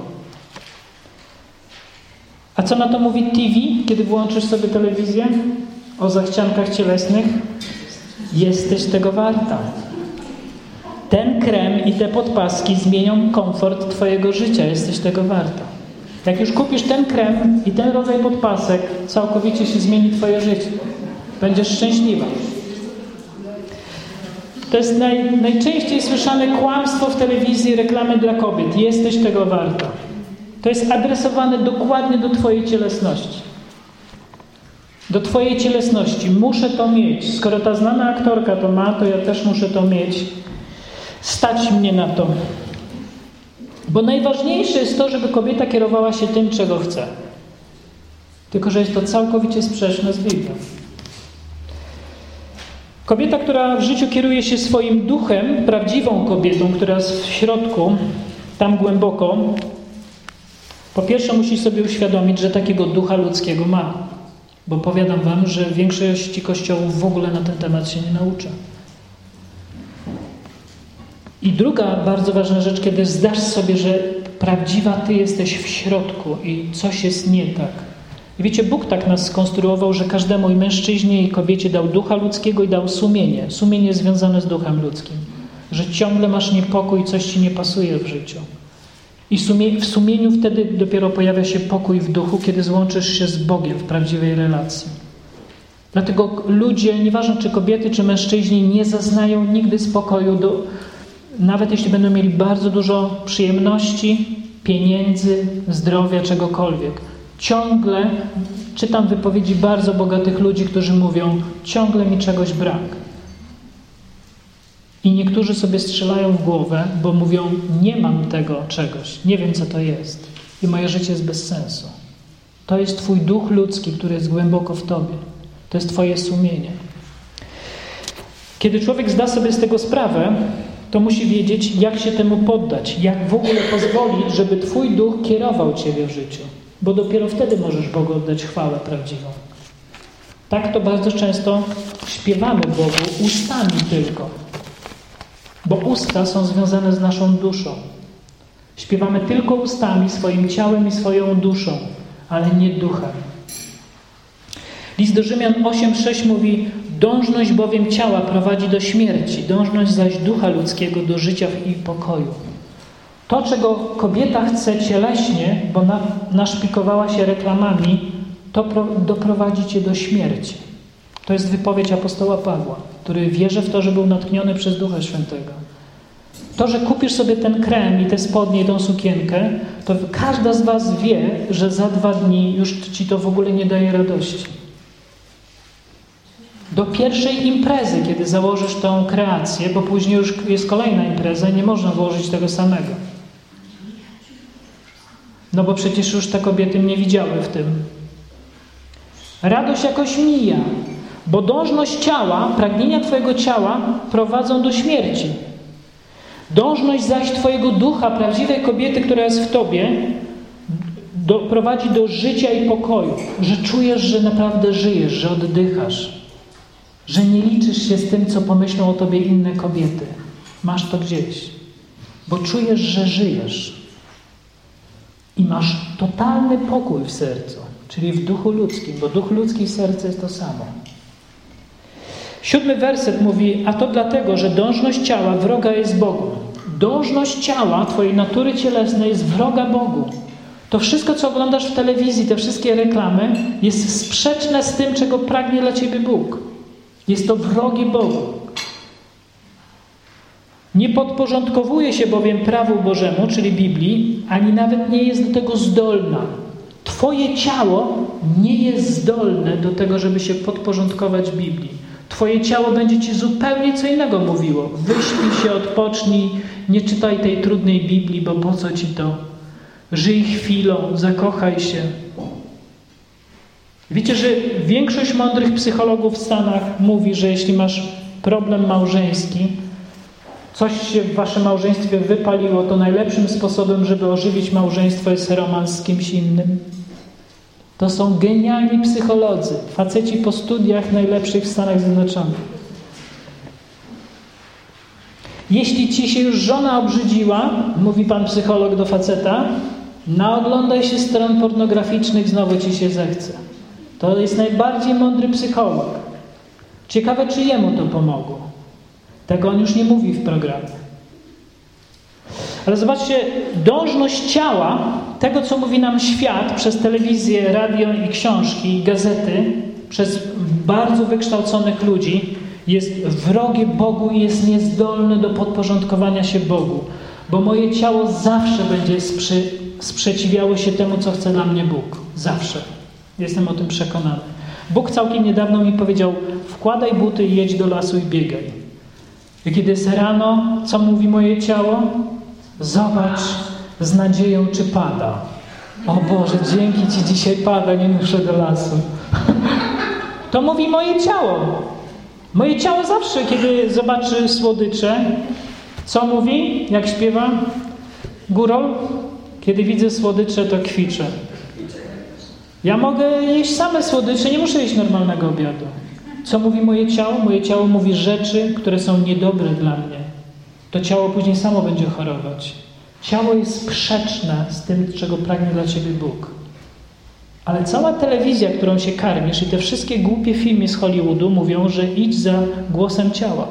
A co na to mówi TV, kiedy włączysz sobie telewizję? O zachciankach cielesnych? Jesteś tego warta. Ten krem i te podpaski zmienią komfort twojego życia. Jesteś tego warta. Jak już kupisz ten krem i ten rodzaj podpasek, całkowicie się zmieni twoje życie. Będziesz szczęśliwa. To jest najczęściej słyszane kłamstwo w telewizji, reklamy dla kobiet. Jesteś tego warta. To jest adresowane dokładnie do twojej cielesności. Do twojej cielesności. Muszę to mieć. Skoro ta znana aktorka to ma, to ja też muszę to mieć. Stać mnie na to. Bo najważniejsze jest to, żeby kobieta kierowała się tym, czego chce. Tylko że jest to całkowicie sprzeczne z Biblią. Kobieta, która w życiu kieruje się swoim duchem, prawdziwą kobietą, która jest w środku, tam głęboko, po pierwsze musi sobie uświadomić, że takiego ducha ludzkiego ma. Bo powiadam wam, że większość kościołów w ogóle na ten temat się nie naucza. I druga bardzo ważna rzecz, kiedy zdasz sobie, że prawdziwa ty jesteś w środku i coś jest nie tak. I wiecie, Bóg tak nas skonstruował, że każdemu i mężczyźnie i kobiecie dał ducha ludzkiego i dał sumienie. Sumienie związane z duchem ludzkim. Że ciągle masz niepokój i coś ci nie pasuje w życiu. I w sumieniu wtedy dopiero pojawia się pokój w duchu, kiedy złączysz się z Bogiem w prawdziwej relacji. Dlatego ludzie, nieważne czy kobiety, czy mężczyźni, nie zaznają nigdy spokoju, nawet jeśli będą mieli bardzo dużo przyjemności, pieniędzy, zdrowia, czegokolwiek. Ciągle czytam wypowiedzi bardzo bogatych ludzi, którzy mówią, ciągle mi czegoś brak. I niektórzy sobie strzelają w głowę, bo mówią, nie mam tego czegoś, nie wiem co to jest. I moje życie jest bez sensu. To jest twój duch ludzki, który jest głęboko w tobie. To jest twoje sumienie. Kiedy człowiek zda sobie z tego sprawę, to musi wiedzieć, jak się temu poddać, jak w ogóle pozwolić, żeby twój duch kierował ciebie w życiu. Bo dopiero wtedy możesz Bogu oddać chwałę prawdziwą. Tak to bardzo często śpiewamy Bogu ustami tylko. Bo usta są związane z naszą duszą. Śpiewamy tylko ustami, swoim ciałem i swoją duszą, ale nie duchem. List do Rzymian 8:6 mówi, Dążność bowiem ciała prowadzi do śmierci, dążność zaś ducha ludzkiego do życia i pokoju. To, czego kobieta chce cieleśnie, bo naszpikowała się reklamami, to doprowadzi cię do śmierci. To jest wypowiedź apostoła Pawła, który wierzy w to, że był natchniony przez Ducha Świętego. To, że kupisz sobie ten krem i te spodnie i tą sukienkę, to każda z was wie, że za 2 dni już ci to w ogóle nie daje radości. Do pierwszej imprezy, kiedy założysz tą kreację, bo później już jest kolejna impreza i nie można włożyć tego samego. No bo przecież już te kobiety mnie widziały w tym. Radość jakoś mija, bo dążność ciała, pragnienia twojego ciała prowadzą do śmierci. Dążność zaś twojego ducha, prawdziwej kobiety, która jest w tobie, prowadzi do życia i pokoju. Że czujesz, że naprawdę żyjesz, że oddychasz. Że nie liczysz się z tym, co pomyślą o tobie inne kobiety. Masz to gdzieś. Bo czujesz, że żyjesz. I masz totalny pokój w sercu. Czyli w duchu ludzkim. Bo duch ludzki i serce jest to samo. 7 werset mówi, a to dlatego, że dążność ciała wroga jest Bogu. Dążność ciała, twojej natury cielesnej jest wroga Bogu. To wszystko, co oglądasz w telewizji, te wszystkie reklamy, jest sprzeczne z tym, czego pragnie dla ciebie Bóg. Jest to wrogie Bogu. Nie podporządkowuje się bowiem prawu Bożemu, czyli Biblii, ani nawet nie jest do tego zdolna. Twoje ciało nie jest zdolne do tego, żeby się podporządkować Biblii. Twoje ciało będzie ci zupełnie co innego mówiło. Wyśpij się, odpocznij, nie czytaj tej trudnej Biblii, bo po co ci to? Żyj chwilą, zakochaj się. Wiecie, że większość mądrych psychologów w Stanach mówi, że jeśli masz problem małżeński, coś się w waszym małżeństwie wypaliło, to najlepszym sposobem, żeby ożywić małżeństwo, jest romans z kimś innym. To są genialni psycholodzy, faceci po studiach najlepszych w Stanach Zjednoczonych. Jeśli ci się już żona obrzydziła, mówi pan psycholog do faceta, naoglądaj się stron pornograficznych, znowu ci się zechce. To jest najbardziej mądry psycholog. Ciekawe, czy jemu to pomogło. Tego on już nie mówi w programie. Ale zobaczcie, dążność ciała, tego co mówi nam świat przez telewizję, radio i książki, i gazety, przez bardzo wykształconych ludzi, jest wrogie Bogu i jest niezdolne do podporządkowania się Bogu. Bo moje ciało zawsze będzie sprzeciwiało się temu, co chce dla mnie Bóg. Zawsze. Jestem o tym przekonany. Bóg całkiem niedawno mi powiedział, wkładaj buty i jedź do lasu i biegaj. I kiedy jest rano, co mówi moje ciało? Zobacz z nadzieją, czy pada. O Boże, dzięki Ci, dzisiaj pada, nie muszę do lasu. To mówi moje ciało. Moje ciało zawsze, kiedy zobaczy słodycze, co mówi, jak śpiewa górol? Kiedy widzę słodycze, to kwiczę. Ja mogę jeść same słodycze, nie muszę jeść normalnego obiadu. Co mówi moje ciało? Moje ciało mówi rzeczy, które są niedobre dla mnie. To ciało później samo będzie chorować. Ciało jest sprzeczne z tym, czego pragnie dla ciebie Bóg. Ale cała telewizja, którą się karmisz i te wszystkie głupie filmy z Hollywoodu mówią, że idź za głosem ciała.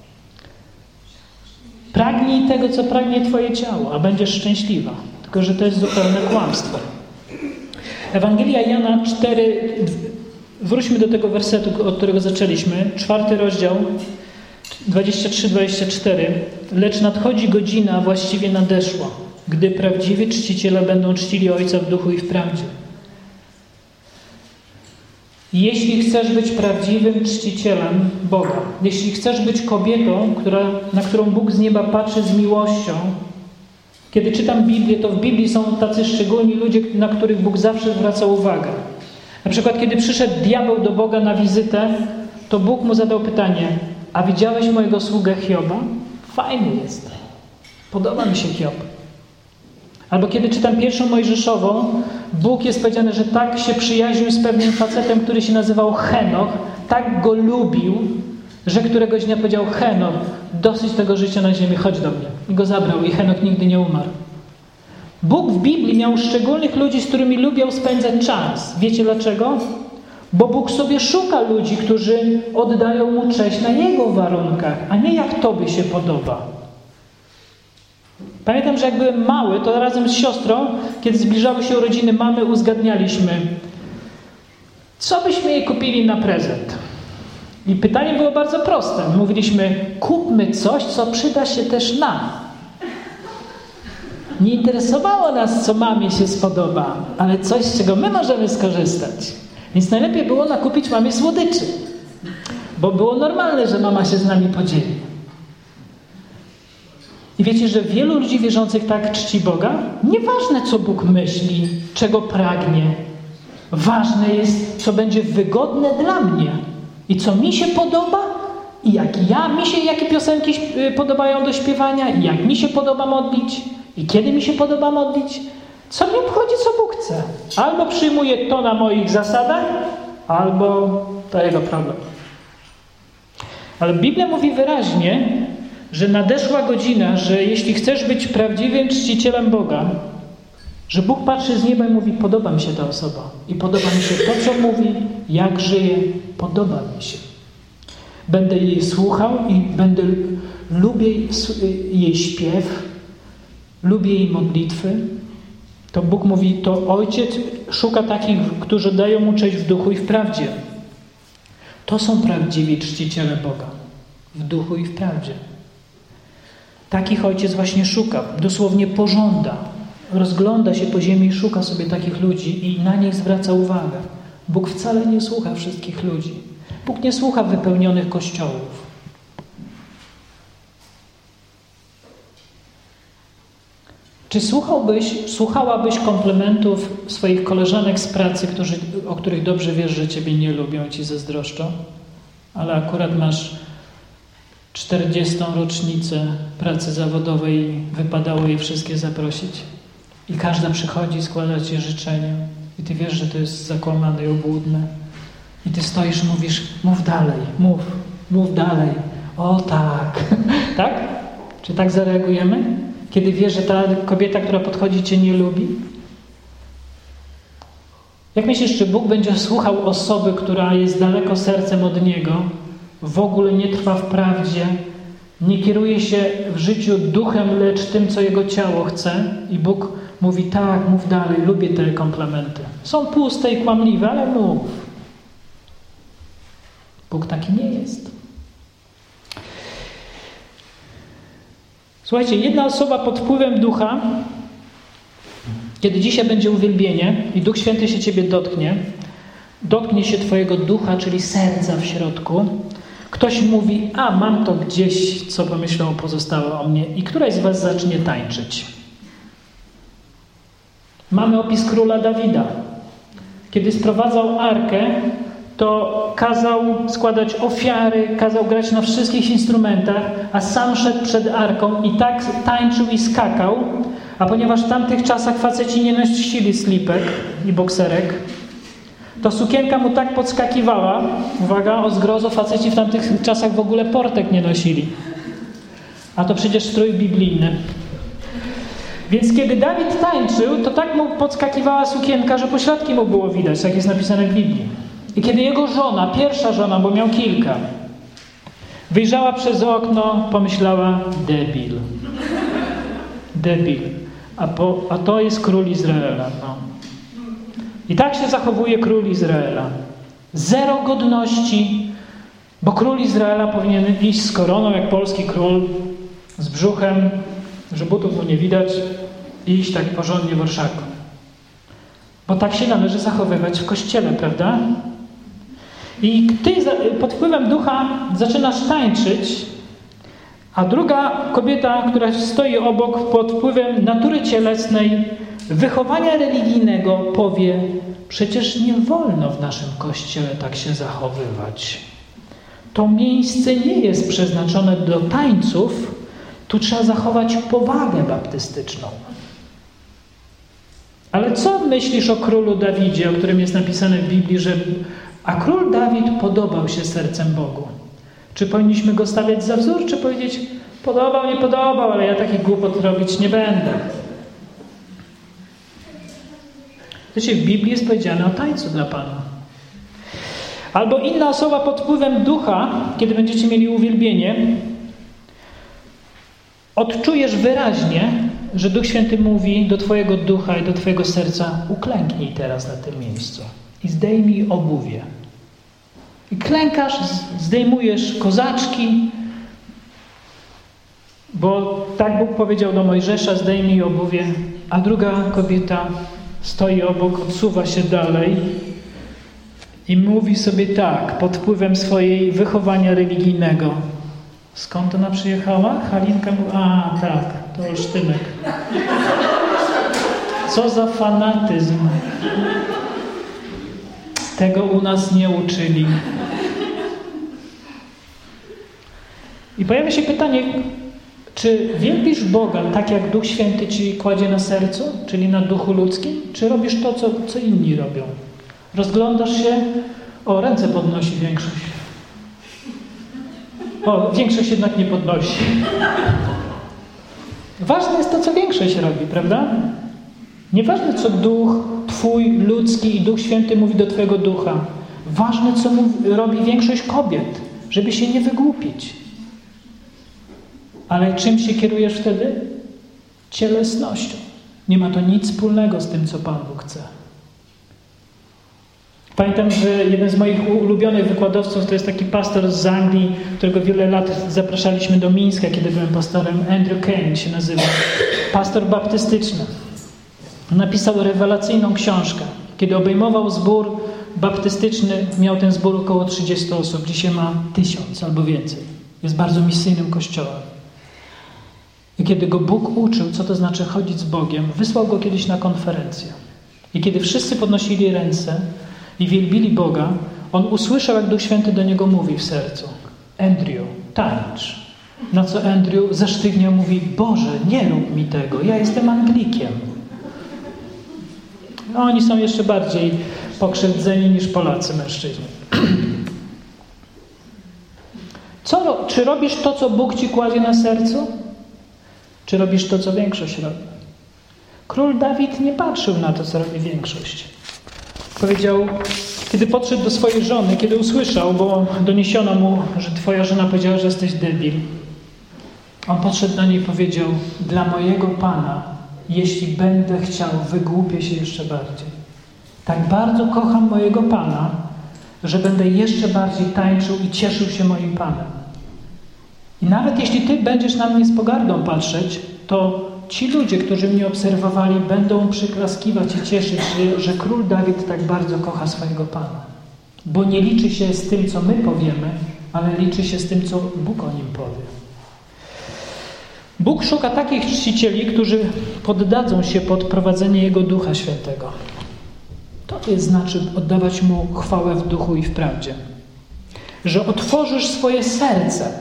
Pragnij tego, co pragnie twoje ciało, a będziesz szczęśliwa. Tylko że to jest zupełne kłamstwo. Ewangelia Jana 4, wróćmy do tego wersetu, od którego zaczęliśmy. 4 rozdział, 23-24. Lecz nadchodzi godzina, właściwie nadeszła, gdy prawdziwi czciciele będą czcili Ojca w duchu i w prawdzie. Jeśli chcesz być prawdziwym czcicielem Boga, jeśli chcesz być kobietą, na którą Bóg z nieba patrzy z miłością, kiedy czytam Biblię, to w Biblii są tacy szczególni ludzie, na których Bóg zawsze zwraca uwagę. Na przykład, kiedy przyszedł diabeł do Boga na wizytę, to Bóg mu zadał pytanie: a widziałeś mojego sługę Hioba? Fajny jest. Podoba mi się Hiob. Albo kiedy czytam 1 Mojżeszową, Bóg jest powiedziane, że tak się przyjaźnił z pewnym facetem, który się nazywał Henoch, tak go lubił, że któregoś dnia powiedział: Henoch, dosyć tego życia na ziemi, chodź do mnie. I go zabrał i Henoch nigdy nie umarł. Bóg w Biblii miał szczególnych ludzi, z którymi lubiał spędzać czas. Wiecie dlaczego? Bo Bóg sobie szuka ludzi, którzy oddają Mu cześć na Jego warunkach, a nie jak Tobie się podoba. Pamiętam, że jak byłem mały, to razem z siostrą, kiedy zbliżały się urodziny mamy, uzgadnialiśmy, co byśmy jej kupili na prezent. I pytanie było bardzo proste. Mówiliśmy, kupmy coś, co przyda się też nam. Nie interesowało nas, co mamie się spodoba, ale coś, z czego my możemy skorzystać. Więc najlepiej było nakupić mamie słodyczy. Bo było normalne, że mama się z nami podzieli. I wiecie, że wielu ludzi wierzących tak czci Boga? Nieważne, co Bóg myśli, czego pragnie. Ważne jest, co będzie wygodne dla mnie. I co mi się podoba, i jakie piosenki podobają do śpiewania, i jak mi się podoba modlić, i kiedy mi się podoba modlić. Co mnie obchodzi, co Bóg chce. Albo przyjmuje to na moich zasadach, albo to jego problem. Ale Biblia mówi wyraźnie, że nadeszła godzina, że jeśli chcesz być prawdziwym czcicielem Boga, że Bóg patrzy z nieba i mówi, podoba mi się ta osoba. I podoba mi się to, co mówi, jak żyje, podoba mi się. Będę jej słuchał i lubię jej śpiew, lubię jej modlitwy. To Bóg mówi, to Ojciec szuka takich, którzy dają Mu cześć w duchu i w prawdzie. To są prawdziwi czciciele Boga. W duchu i w prawdzie. Takich Ojciec właśnie szuka. Dosłownie pożąda. Rozgląda się po ziemi i szuka sobie takich ludzi i na nich zwraca uwagę. Bóg wcale nie słucha wszystkich ludzi. Bóg nie słucha wypełnionych kościołów. Czy słuchałabyś komplementów swoich koleżanek z pracy, o których dobrze wiesz, że Ciebie nie lubią i Ci zazdroszczą, ale akurat masz 40. rocznicę pracy zawodowej i wypadało je wszystkie zaprosić? I każda przychodzi, składa Ci życzenia i Ty wiesz, że to jest zakłamane i obłudne. I Ty stoisz i mówisz, mów dalej, mów dalej. O tak. Tak? Czy tak zareagujemy? Kiedy wiesz, że ta kobieta, która podchodzi, Cię nie lubi? Jak myślisz, czy Bóg będzie słuchał osoby, która jest daleko sercem od Niego, w ogóle nie trwa w prawdzie, nie kieruje się w życiu duchem, lecz tym, co jego ciało chce? I Bóg mówi, tak, mów dalej, lubię te komplementy. Są puste i kłamliwe, ale mów. Bóg taki nie jest. Słuchajcie, jedna osoba pod wpływem ducha, kiedy dzisiaj będzie uwielbienie i Duch Święty się Ciebie dotknie się Twojego ducha, czyli serca w środku. Ktoś mówi, a mam to gdzieś, co pomyślą pozostałe o mnie. I któraś z Was zacznie tańczyć. Mamy opis króla Dawida. Kiedy sprowadzał arkę, to kazał składać ofiary, kazał grać na wszystkich instrumentach, a sam szedł przed arką i tak tańczył i skakał, a ponieważ w tamtych czasach faceci nie nosili slipek i bokserek, to sukienka mu tak podskakiwała, uwaga, o zgrozo, faceci w tamtych czasach w ogóle portek nie nosili. A to przecież strój biblijny. Więc kiedy Dawid tańczył, to tak mu podskakiwała sukienka, że pośladki mu było widać, tak jest napisane w Biblii. I kiedy jego żona, pierwsza żona, bo miał kilka, wyjrzała przez okno, pomyślała, debil. Debil. A to jest król Izraela. No. I tak się zachowuje król Izraela. Zero godności, bo król Izraela powinien iść z koroną, jak polski król, z brzuchem, że butów mu nie widać, i iść tak porządnie w orszaku. Bo tak się należy zachowywać w kościele, prawda? I ty pod wpływem ducha zaczynasz tańczyć, a druga kobieta, która stoi obok pod wpływem natury cielesnej, wychowania religijnego, powie, przecież nie wolno w naszym kościele tak się zachowywać. To miejsce nie jest przeznaczone do tańców, tu trzeba zachować powagę baptystyczną. Ale co myślisz o królu Dawidzie, o którym jest napisane w Biblii, a król Dawid podobał się sercem Bogu? Czy powinniśmy go stawiać za wzór, czy powiedzieć, podobał, nie podobał, ale ja takich głupot robić nie będę? Wiecie, w Biblii jest powiedziane o tańcu dla Pana. Albo inna osoba pod wpływem ducha, kiedy będziecie mieli uwielbienie, odczujesz wyraźnie, że Duch Święty mówi do twojego ducha i do twojego serca: uklęknij teraz na tym miejscu i zdejmij obuwie. I klękasz, zdejmujesz kozaczki, bo tak Bóg powiedział do Mojżesza: zdejmij obuwie, a druga kobieta stoi obok, odsuwa się dalej i mówi sobie tak, pod wpływem swojej wychowania religijnego. Skąd ona przyjechała? Halinka mówi: a tak, to Olsztynek. Co za fanatyzm. Tego u nas nie uczyli. I pojawia się pytanie, czy wielbisz Boga tak, jak Duch Święty ci kładzie na sercu, czyli na duchu ludzkim, czy robisz to, co inni robią? Rozglądasz się, ręce podnosi większość. Większość jednak nie podnosi. Ważne jest to, co większość robi, prawda? Nieważne, co duch twój, ludzki i Duch Święty mówi do twojego ducha. Ważne, co robi większość kobiet, żeby się nie wygłupić. Ale czym się kierujesz wtedy? Cielesnością. Nie ma to nic wspólnego z tym, co Pan Bóg chce. Pamiętam, że jeden z moich ulubionych wykładowców to jest taki pastor z Anglii, którego wiele lat zapraszaliśmy do Mińska, kiedy byłem pastorem. Andrew Kane się nazywa. Pastor baptystyczny. Napisał rewelacyjną książkę. Kiedy obejmował zbór baptystyczny, miał ten zbór około 30 osób. Dzisiaj ma 1000 albo więcej. Jest bardzo misyjnym kościołem. I kiedy go Bóg uczył, co to znaczy chodzić z Bogiem, wysłał go kiedyś na konferencję. I kiedy wszyscy podnosili ręce i wielbili Boga, on usłyszał, jak Duch Święty do niego mówi w sercu: Andrew, tańcz. Na co Andrew zesztywniał, mówi: Boże, nie rób mi tego, ja jestem Anglikiem. Oni są jeszcze bardziej pokrzywdzeni niż Polacy mężczyźni. Czy robisz to, co Bóg ci kładzie na sercu? Czy robisz to, co większość robi? Król Dawid nie patrzył na to, co robi większość. Powiedział, kiedy podszedł do swojej żony, kiedy usłyszał, bo doniesiono mu, że twoja żona powiedziała, że jesteś debil. On podszedł do niej i powiedział: dla mojego Pana, jeśli będę chciał, wygłupię się jeszcze bardziej. Tak bardzo kocham mojego Pana, że będę jeszcze bardziej tańczył i cieszył się moim Panem. I nawet jeśli ty będziesz na mnie z pogardą patrzeć, to ci ludzie, którzy mnie obserwowali, będą przyklaskiwać i cieszyć się, że król Dawid tak bardzo kocha swojego Pana. Bo nie liczy się z tym, co my powiemy, ale liczy się z tym, co Bóg o nim powie. Bóg szuka takich czcicieli, którzy poddadzą się pod prowadzenie Jego Ducha Świętego. To znaczy oddawać Mu chwałę w duchu i w prawdzie. Że otworzysz swoje serce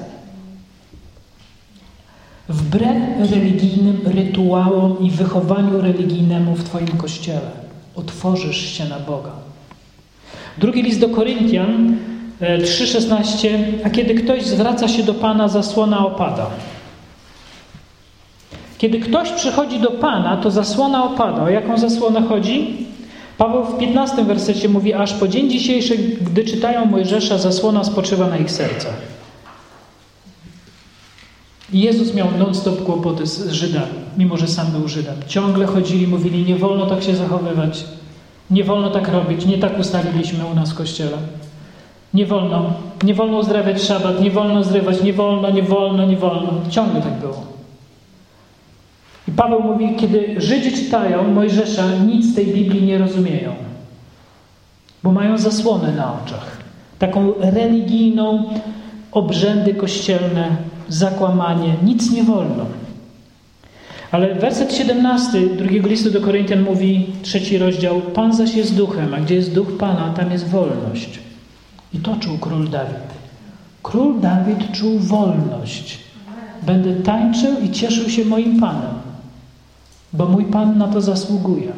wbrew religijnym rytuałom i wychowaniu religijnemu w twoim kościele. Otworzysz się na Boga. Drugi list do Koryntian 3,16. A kiedy ktoś zwraca się do Pana, zasłona opada. Kiedy ktoś przychodzi do Pana, to zasłona opada. O jaką zasłonę chodzi? Paweł w 15 wersecie mówi: aż po dzień dzisiejszy, gdy czytają Mojżesza, zasłona spoczywa na ich sercach. Jezus miał non-stop kłopoty z Żydami, mimo że sam był Żydem. Ciągle chodzili, mówili: nie wolno tak się zachowywać, nie wolno tak robić, nie tak ustaliliśmy u nas w kościele. Nie wolno uzdrawiać szabat, nie wolno zrywać, nie wolno. Ciągle tak było. I Paweł mówi, kiedy Żydzi czytają Mojżesza, nic z tej Biblii nie rozumieją, bo mają zasłonę na oczach. Taką religijną, obrzędy kościelne, zakłamanie, nic nie wolno. Ale werset 17 drugiego listu do Koryntian mówi, 3 rozdział: Pan zaś jest duchem, a gdzie jest duch Pana, tam jest wolność. I to czuł król Dawid. Król Dawid czuł wolność. Będę tańczył i cieszył się moim Panem, bo mój Pan na to zasługuje.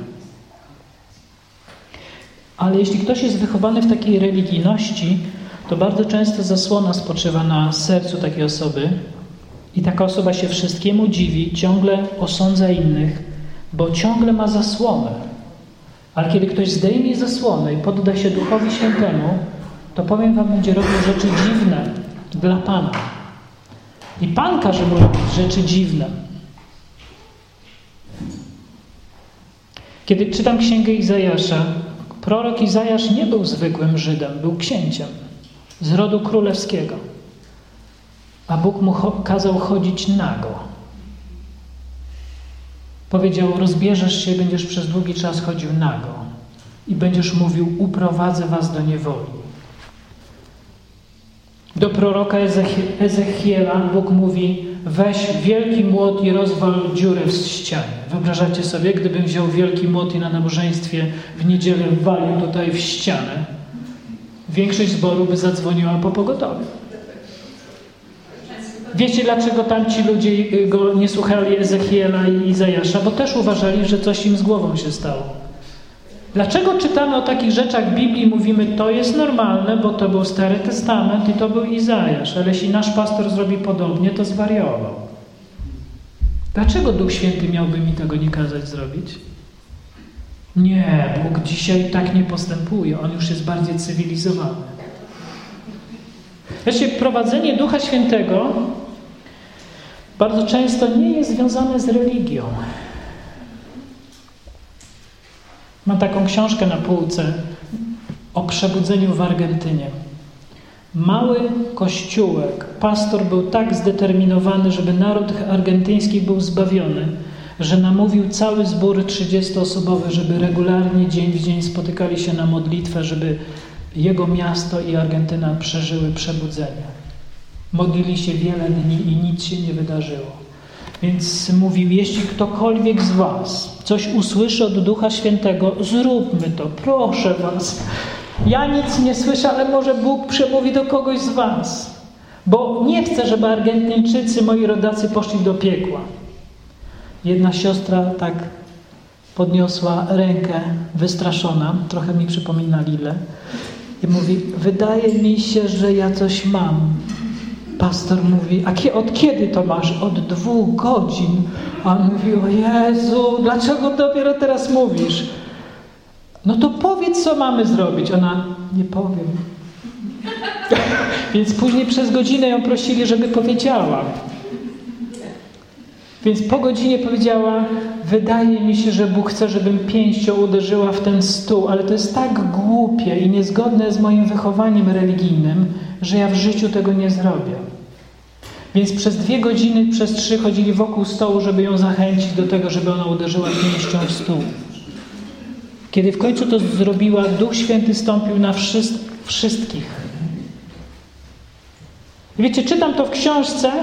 Ale jeśli ktoś jest wychowany w takiej religijności, to bardzo często zasłona spoczywa na sercu takiej osoby i taka osoba się wszystkiemu dziwi, ciągle osądza innych, bo ciągle ma zasłonę. Ale kiedy ktoś zdejmie zasłonę i podda się Duchowi Świętemu, to powiem wam, będzie robił rzeczy dziwne dla Pana. I Pan każe mu robić rzeczy dziwne. Kiedy czytam księgę Izajasza, prorok Izajasz nie był zwykłym Żydem, był księciem z rodu królewskiego. A Bóg mu kazał chodzić nago. Powiedział, rozbierzesz się, będziesz przez długi czas chodził nago i będziesz mówił, uprowadzę was do niewoli. Do proroka Ezechiela Bóg mówi, weź wielki młot i rozwal dziurę w ścianie. Wyobrażacie sobie, gdybym wziął wielki młot i na nabożeństwie w niedzielę walił tutaj w ścianę, większość zboru by zadzwoniła po pogotowie. Wiecie, dlaczego tamci ludzie go nie słuchali Ezechiela i Izajasza? Bo też uważali, że coś im z głową się stało. Dlaczego czytamy o takich rzeczach w Biblii i mówimy, to jest normalne, bo to był Stary Testament i to był Izajasz, ale jeśli nasz pastor zrobi podobnie, to zwariował. Dlaczego Duch Święty miałby mi tego nie kazać zrobić? Nie, Bóg dzisiaj tak nie postępuje, On już jest bardziej cywilizowany. Wiecie, prowadzenie Ducha Świętego bardzo często nie jest związane z religią. Mam taką książkę na półce o przebudzeniu w Argentynie. Mały kościółek. Pastor był tak zdeterminowany, żeby naród argentyński był zbawiony, że namówił cały zbór 30-osobowy, żeby regularnie dzień w dzień spotykali się na modlitwę, żeby jego miasto i Argentyna przeżyły przebudzenie. Modlili się wiele dni i nic się nie wydarzyło. Więc mówił, jeśli ktokolwiek z was coś usłyszy od Ducha Świętego, zróbmy to, proszę was. Ja nic nie słyszę, ale może Bóg przemówi do kogoś z was. Bo nie chcę, żeby Argentyńczycy, moi rodacy, poszli do piekła. Jedna siostra tak podniosła rękę, wystraszona, trochę mi przypomina Lilę, i mówi, wydaje mi się, że ja coś mam. Pastor mówi, a od kiedy to masz? Od 2 godzin. A on mówi, o Jezu, dlaczego dopiero teraz mówisz? No to powiedz, co mamy zrobić. Ona, nie powiem. Więc później przez godzinę ją prosili, żeby powiedziała. Więc po godzinie powiedziała, wydaje mi się, że Bóg chce, żebym pięścią uderzyła w ten stół, ale to jest tak głupie i niezgodne z moim wychowaniem religijnym, że ja w życiu tego nie zrobię. Więc przez 2 godziny, przez 3 chodzili wokół stołu, żeby ją zachęcić do tego, żeby ona uderzyła pięścią w stół. Kiedy w końcu to zrobiła, Duch Święty stąpił na wszystkich. I wiecie, czytam to w książce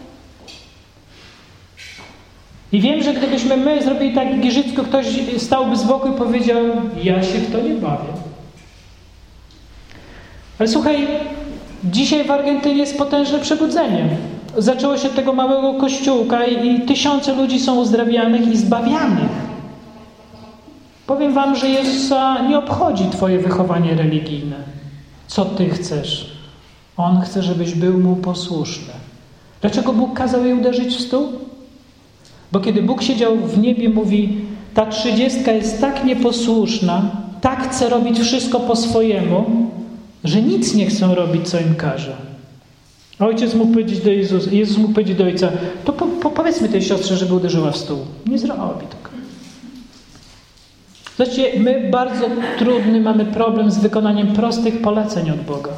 i wiem, że gdybyśmy my zrobili tak w Giżycku, ktoś stałby z boku i powiedział, ja się w to nie bawię. Ale słuchaj, dzisiaj w Argentynie jest potężne przebudzenie. Zaczęło się od tego małego kościółka i tysiące ludzi są uzdrawianych i zbawianych. Powiem wam, że Jezusa nie obchodzi twoje wychowanie religijne. Co ty chcesz? On chce, żebyś był Mu posłuszny. Dlaczego Bóg kazał jej uderzyć w stół? Bo kiedy Bóg siedział w niebie, mówi, ta 30 jest tak nieposłuszna, tak chce robić wszystko po swojemu, że nic nie chcą robić, co im każe. A ojciec mógł powiedzieć do Jezusa, Jezus mógł powiedzieć do ojca, to powiedzmy tej siostrze, żeby uderzyła w stół. Nie zrobi tego. Zobaczcie, my bardzo trudny mamy problem z wykonaniem prostych poleceń od Boga.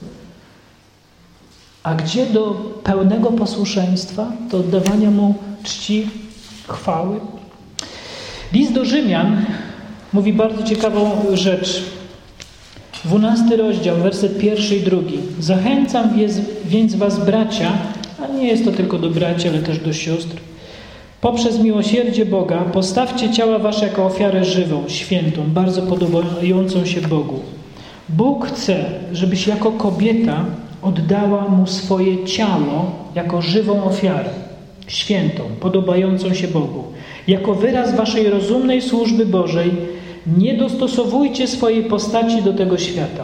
A gdzie do pełnego posłuszeństwa, do oddawania Mu czci, chwały? List do Rzymian mówi bardzo ciekawą rzecz. 12 rozdział, werset 1 i 2. Zachęcam więc was, bracia, a nie jest to tylko do braci, ale też do sióstr, poprzez miłosierdzie Boga postawcie ciała wasze jako ofiarę żywą, świętą, bardzo podobającą się Bogu. Bóg chce, żebyś jako kobieta oddała Mu swoje ciało jako żywą ofiarę, świętą, podobającą się Bogu. Jako wyraz waszej rozumnej służby Bożej nie dostosowujcie swojej postaci do tego świata.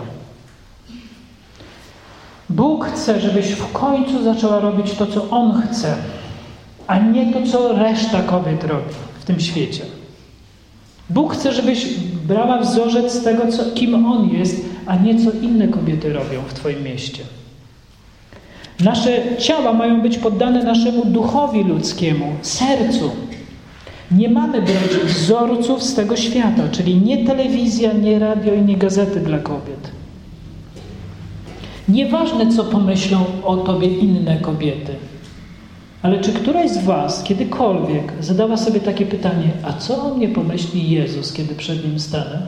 Bóg chce, żebyś w końcu zaczęła robić to, co On chce, a nie to, co reszta kobiet robi w tym świecie. Bóg chce, żebyś brała wzorzec z tego, kim On jest, a nie co inne kobiety robią w Twoim mieście. Nasze ciała mają być poddane naszemu duchowi ludzkiemu, sercu. Nie mamy brać wzorców z tego świata, czyli nie telewizja, nie radio i nie gazety dla kobiet. Nieważne, co pomyślą o Tobie inne kobiety, ale czy któraś z Was kiedykolwiek zadała sobie takie pytanie, a co o mnie pomyśli Jezus, kiedy przed Nim stanę?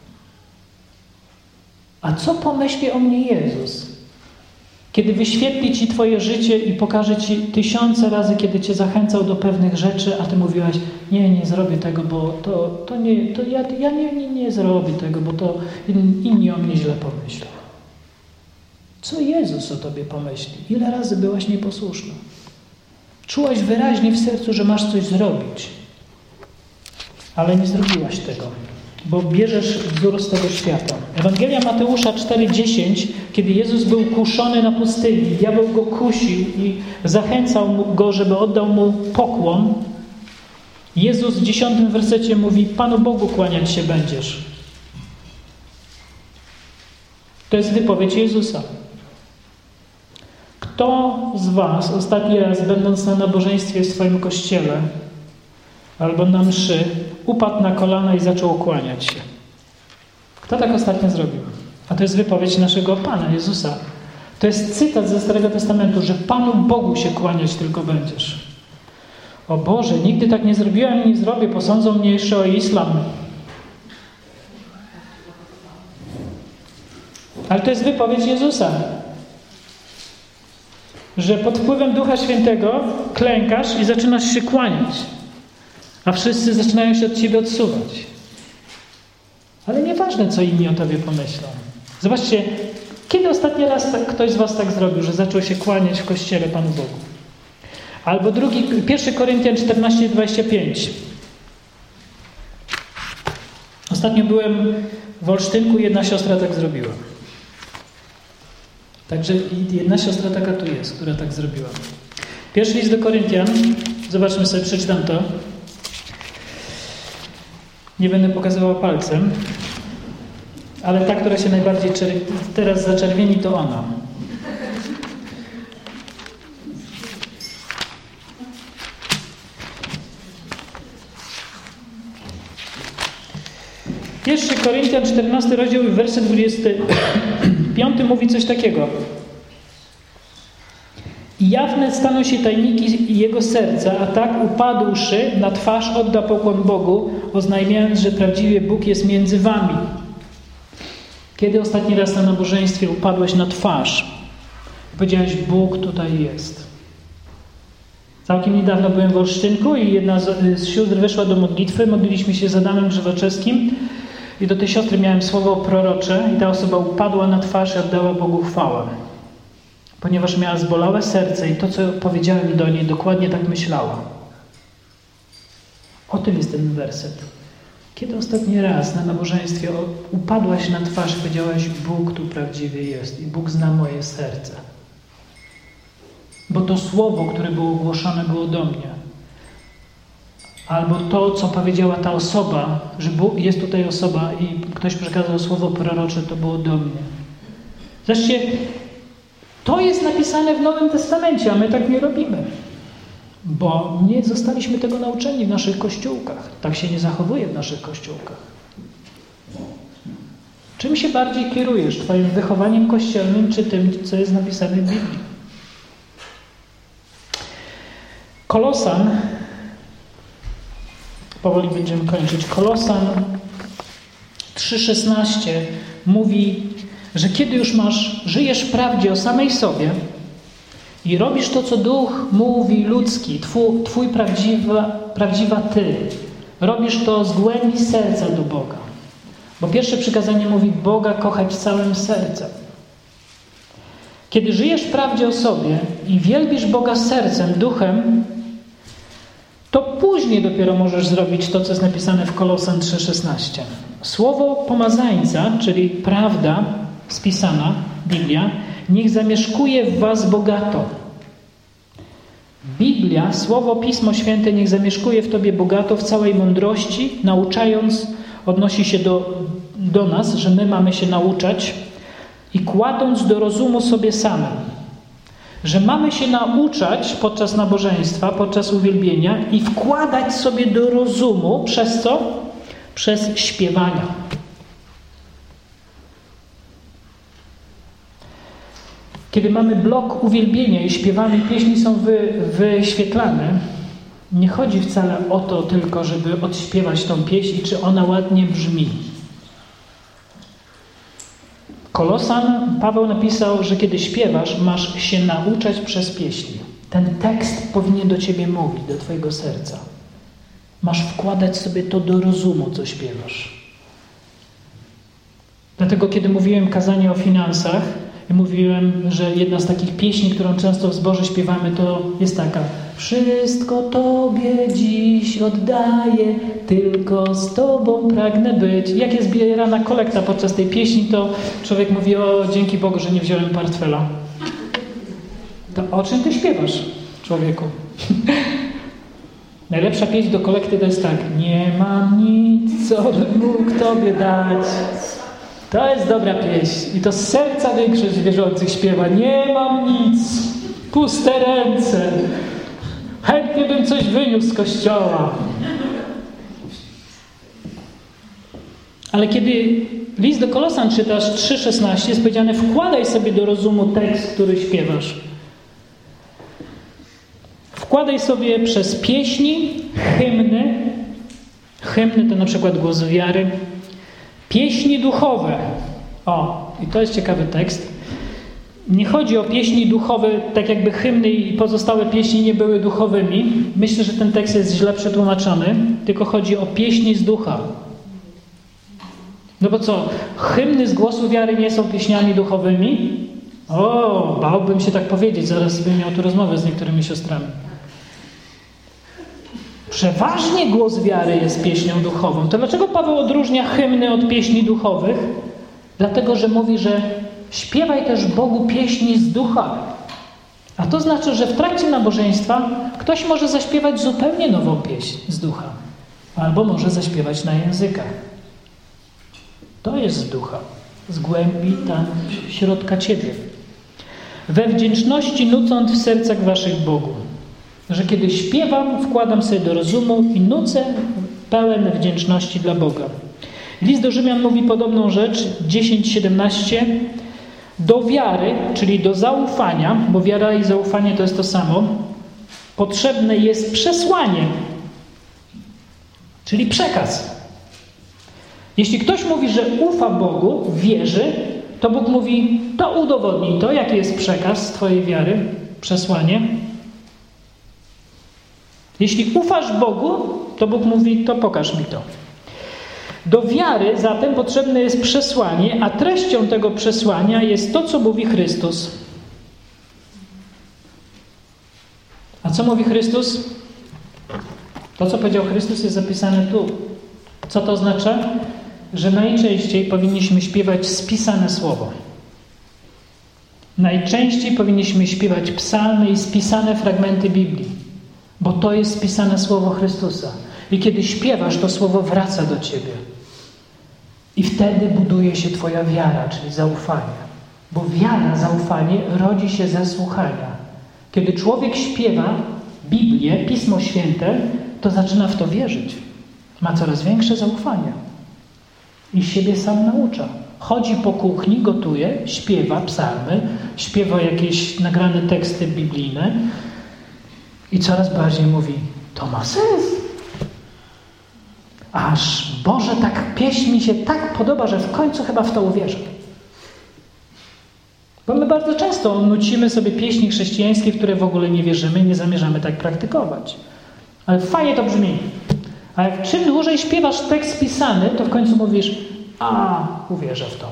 A co pomyśli o mnie Jezus? Kiedy wyświetli Ci Twoje życie i pokaże Ci 1000 razy, kiedy Cię zachęcał do pewnych rzeczy, a Ty mówiłaś, nie zrobię tego, bo ja nie zrobię tego, bo to inni o mnie źle pomyślą. Co Jezus o Tobie pomyśli? Ile razy byłaś nieposłuszna? Czułaś wyraźnie w sercu, że masz coś zrobić, ale nie zrobiłaś tego, bo bierzesz wzór z tego świata. Ewangelia Mateusza 4:10, kiedy Jezus był kuszony na pustyni, diabeł go kusił i zachęcał go, żeby oddał mu pokłon. Jezus w 10 wersecie mówi, Panu Bogu kłaniać się będziesz. To jest wypowiedź Jezusa. Kto z Was ostatni raz, będąc na nabożeństwie w swoim kościele albo na mszy, upadł na kolana i zaczął kłaniać się? Kto tak ostatnio zrobił? A to jest wypowiedź naszego Pana Jezusa. To jest cytat ze Starego Testamentu, że Panu Bogu się kłaniać tylko będziesz. O Boże, nigdy tak nie zrobiłem i nie zrobię, posądzą mnie jeszcze o islam. Ale to jest wypowiedź Jezusa, że pod wpływem Ducha Świętego klękasz i zaczynasz się kłaniać, a wszyscy zaczynają się od Ciebie odsuwać. Ale nieważne, co inni o Tobie pomyślą. Zobaczcie, kiedy ostatni raz ktoś z Was tak zrobił, że zaczął się kłaniać w Kościele Panu Bogu? Albo 1 Koryntian 14:25. Ostatnio byłem w Olsztynku i jedna siostra tak zrobiła. Także jedna siostra taka tu jest, która tak zrobiła. Pierwszy list do Koryntian. Zobaczmy sobie, przeczytam to. Nie będę pokazywał palcem, ale ta, która się najbardziej teraz zaczerwieni, to ona. Pierwszy Koryntian, 14 rozdział i werset 25 mówi coś takiego. I jawne staną się tajniki jego serca, a tak upadłszy na twarz odda pokłon Bogu, oznajmiając, że prawdziwie Bóg jest między wami. Kiedy ostatni raz na nabożeństwie upadłeś na twarz i powiedziałeś, Bóg tutaj jest? Całkiem niedawno byłem w Olsztynku i jedna z sióstr weszła do modlitwy. Modliliśmy się z Adamem Grzywaczewskim i do tej siostry miałem słowo prorocze i ta osoba upadła na twarz i oddała Bogu chwałę. Ponieważ miała zbolałe serce i to, co powiedziałem do niej, dokładnie tak myślała. O tym jest ten werset. Kiedy ostatni raz na nabożeństwie upadłaś na twarz i powiedziałaś, Bóg tu prawdziwie jest i Bóg zna moje serce. Bo to słowo, które było ogłoszone, było do mnie. Albo to, co powiedziała ta osoba, że jest tutaj osoba i ktoś przekazał słowo prorocze, to było do mnie. Zobaczcie, to jest napisane w Nowym Testamencie, a my tak nie robimy. Bo nie zostaliśmy tego nauczeni w naszych kościółkach. Tak się nie zachowuje w naszych kościółkach. Czym się bardziej kierujesz? Twoim wychowaniem kościelnym, czy tym, co jest napisane w Biblii? Kolosan, powoli będziemy kończyć. Kolosan 3:16 mówi, że kiedy już żyjesz w prawdzie o samej sobie i robisz to, co duch mówi ludzki, twój prawdziwa ty, robisz to z głębi serca do Boga. Bo pierwsze przykazanie mówi Boga kochać całym sercem. Kiedy żyjesz w prawdzie o sobie i wielbisz Boga sercem, duchem, to później dopiero możesz zrobić to, co jest napisane w Kolosan 3:16. Słowo pomazańca, czyli prawda spisana, Biblia, niech zamieszkuje w was bogato. Biblia, Słowo, Pismo Święte niech zamieszkuje w tobie bogato w całej mądrości, nauczając, odnosi się do nas, że my mamy się nauczać i kładąc do rozumu sobie samym. Że mamy się nauczać podczas nabożeństwa, podczas uwielbienia i wkładać sobie do rozumu przez co? Przez śpiewania. Kiedy mamy blok uwielbienia i śpiewamy, pieśni są wyświetlane, nie chodzi wcale o to tylko, żeby odśpiewać tą pieśń, czy ona ładnie brzmi. Kolosan Paweł napisał, że kiedy śpiewasz, masz się nauczać przez pieśni. Ten tekst powinien do ciebie mówić, do twojego serca. Masz wkładać sobie to do rozumu, co śpiewasz. Dlatego, kiedy mówiłem kazanie o finansach, i mówiłem, że jedna z takich pieśni, którą często w zborze śpiewamy, to jest taka: wszystko Tobie dziś oddaję, tylko z Tobą pragnę być. Jak jest zbierana kolekta podczas tej pieśni, to człowiek mówi: o, dzięki Bogu, że nie wziąłem portfela. To o czym ty śpiewasz, człowieku? Najlepsza pieśń do kolekty to jest tak: nie mam nic, co bym mógł Tobie dać. To jest dobra pieśń. I to z serca większość wierzących śpiewa. Nie mam nic, puste ręce. Chętnie bym coś wyniósł z kościoła. Ale kiedy list do Kolosan czytasz 3,16, jest powiedziane: wkładaj sobie do rozumu tekst, który śpiewasz. Wkładaj sobie przez pieśni, hymny. Hymny to na przykład głos wiary. Pieśni duchowe. O, i to jest ciekawy tekst. Nie chodzi o pieśni duchowe, tak jakby hymny i pozostałe pieśni nie były duchowymi. Myślę, że ten tekst jest źle przetłumaczony. Tylko chodzi o pieśni z ducha. No bo co, hymny z głosu wiary nie są pieśniami duchowymi? O, bałbym się tak powiedzieć. Zaraz bym miał tu rozmowę z niektórymi siostrami. Przeważnie głos wiary jest pieśnią duchową. To dlaczego Paweł odróżnia hymny od pieśni duchowych? Dlatego, że mówi, że śpiewaj też Bogu pieśni z ducha. A to znaczy, że w trakcie nabożeństwa ktoś może zaśpiewać zupełnie nową pieśń z ducha. Albo może zaśpiewać na językach. To jest z ducha. Z głębi tam środka ciebie. We wdzięczności nucąc w sercach waszych Bogu. Że kiedy śpiewam, wkładam sobie do rozumu i nucę pełen wdzięczności dla Boga. List do Rzymian mówi podobną rzecz, 10:17. Do wiary, czyli do zaufania, bo wiara i zaufanie to jest to samo, potrzebne jest przesłanie, czyli przekaz. Jeśli ktoś mówi, że ufa Bogu, wierzy, to Bóg mówi: to udowodnij to, jaki jest przekaz twojej wiary, przesłanie. Jeśli ufasz Bogu, to Bóg mówi: to pokaż mi to. Do wiary zatem potrzebne jest przesłanie, a treścią tego przesłania jest to, co mówi Chrystus. A co mówi Chrystus? To, co powiedział Chrystus, jest zapisane tu. Co to oznacza? Że najczęściej powinniśmy śpiewać spisane słowo. Najczęściej powinniśmy śpiewać psalmy i spisane fragmenty Biblii. Bo to jest spisane słowo Chrystusa. I kiedy śpiewasz, to słowo wraca do ciebie. I wtedy buduje się twoja wiara, czyli zaufanie. Bo wiara, zaufanie rodzi się ze słuchania. Kiedy człowiek śpiewa Biblię, Pismo Święte, to zaczyna w to wierzyć. Ma coraz większe zaufanie. I siebie sam naucza. Chodzi po kuchni, gotuje, śpiewa psalmy, śpiewa jakieś nagrane teksty biblijne i coraz bardziej mówi: to ma sens. Aż Boże, tak pieśń mi się tak podoba, że w końcu chyba w to uwierzę. Bo my bardzo często nucimy sobie pieśni chrześcijańskie, w które w ogóle nie wierzymy i nie zamierzamy tak praktykować. Ale fajnie to brzmi. A jak czym dłużej śpiewasz tekst pisany, to w końcu mówisz: a, uwierzę w to.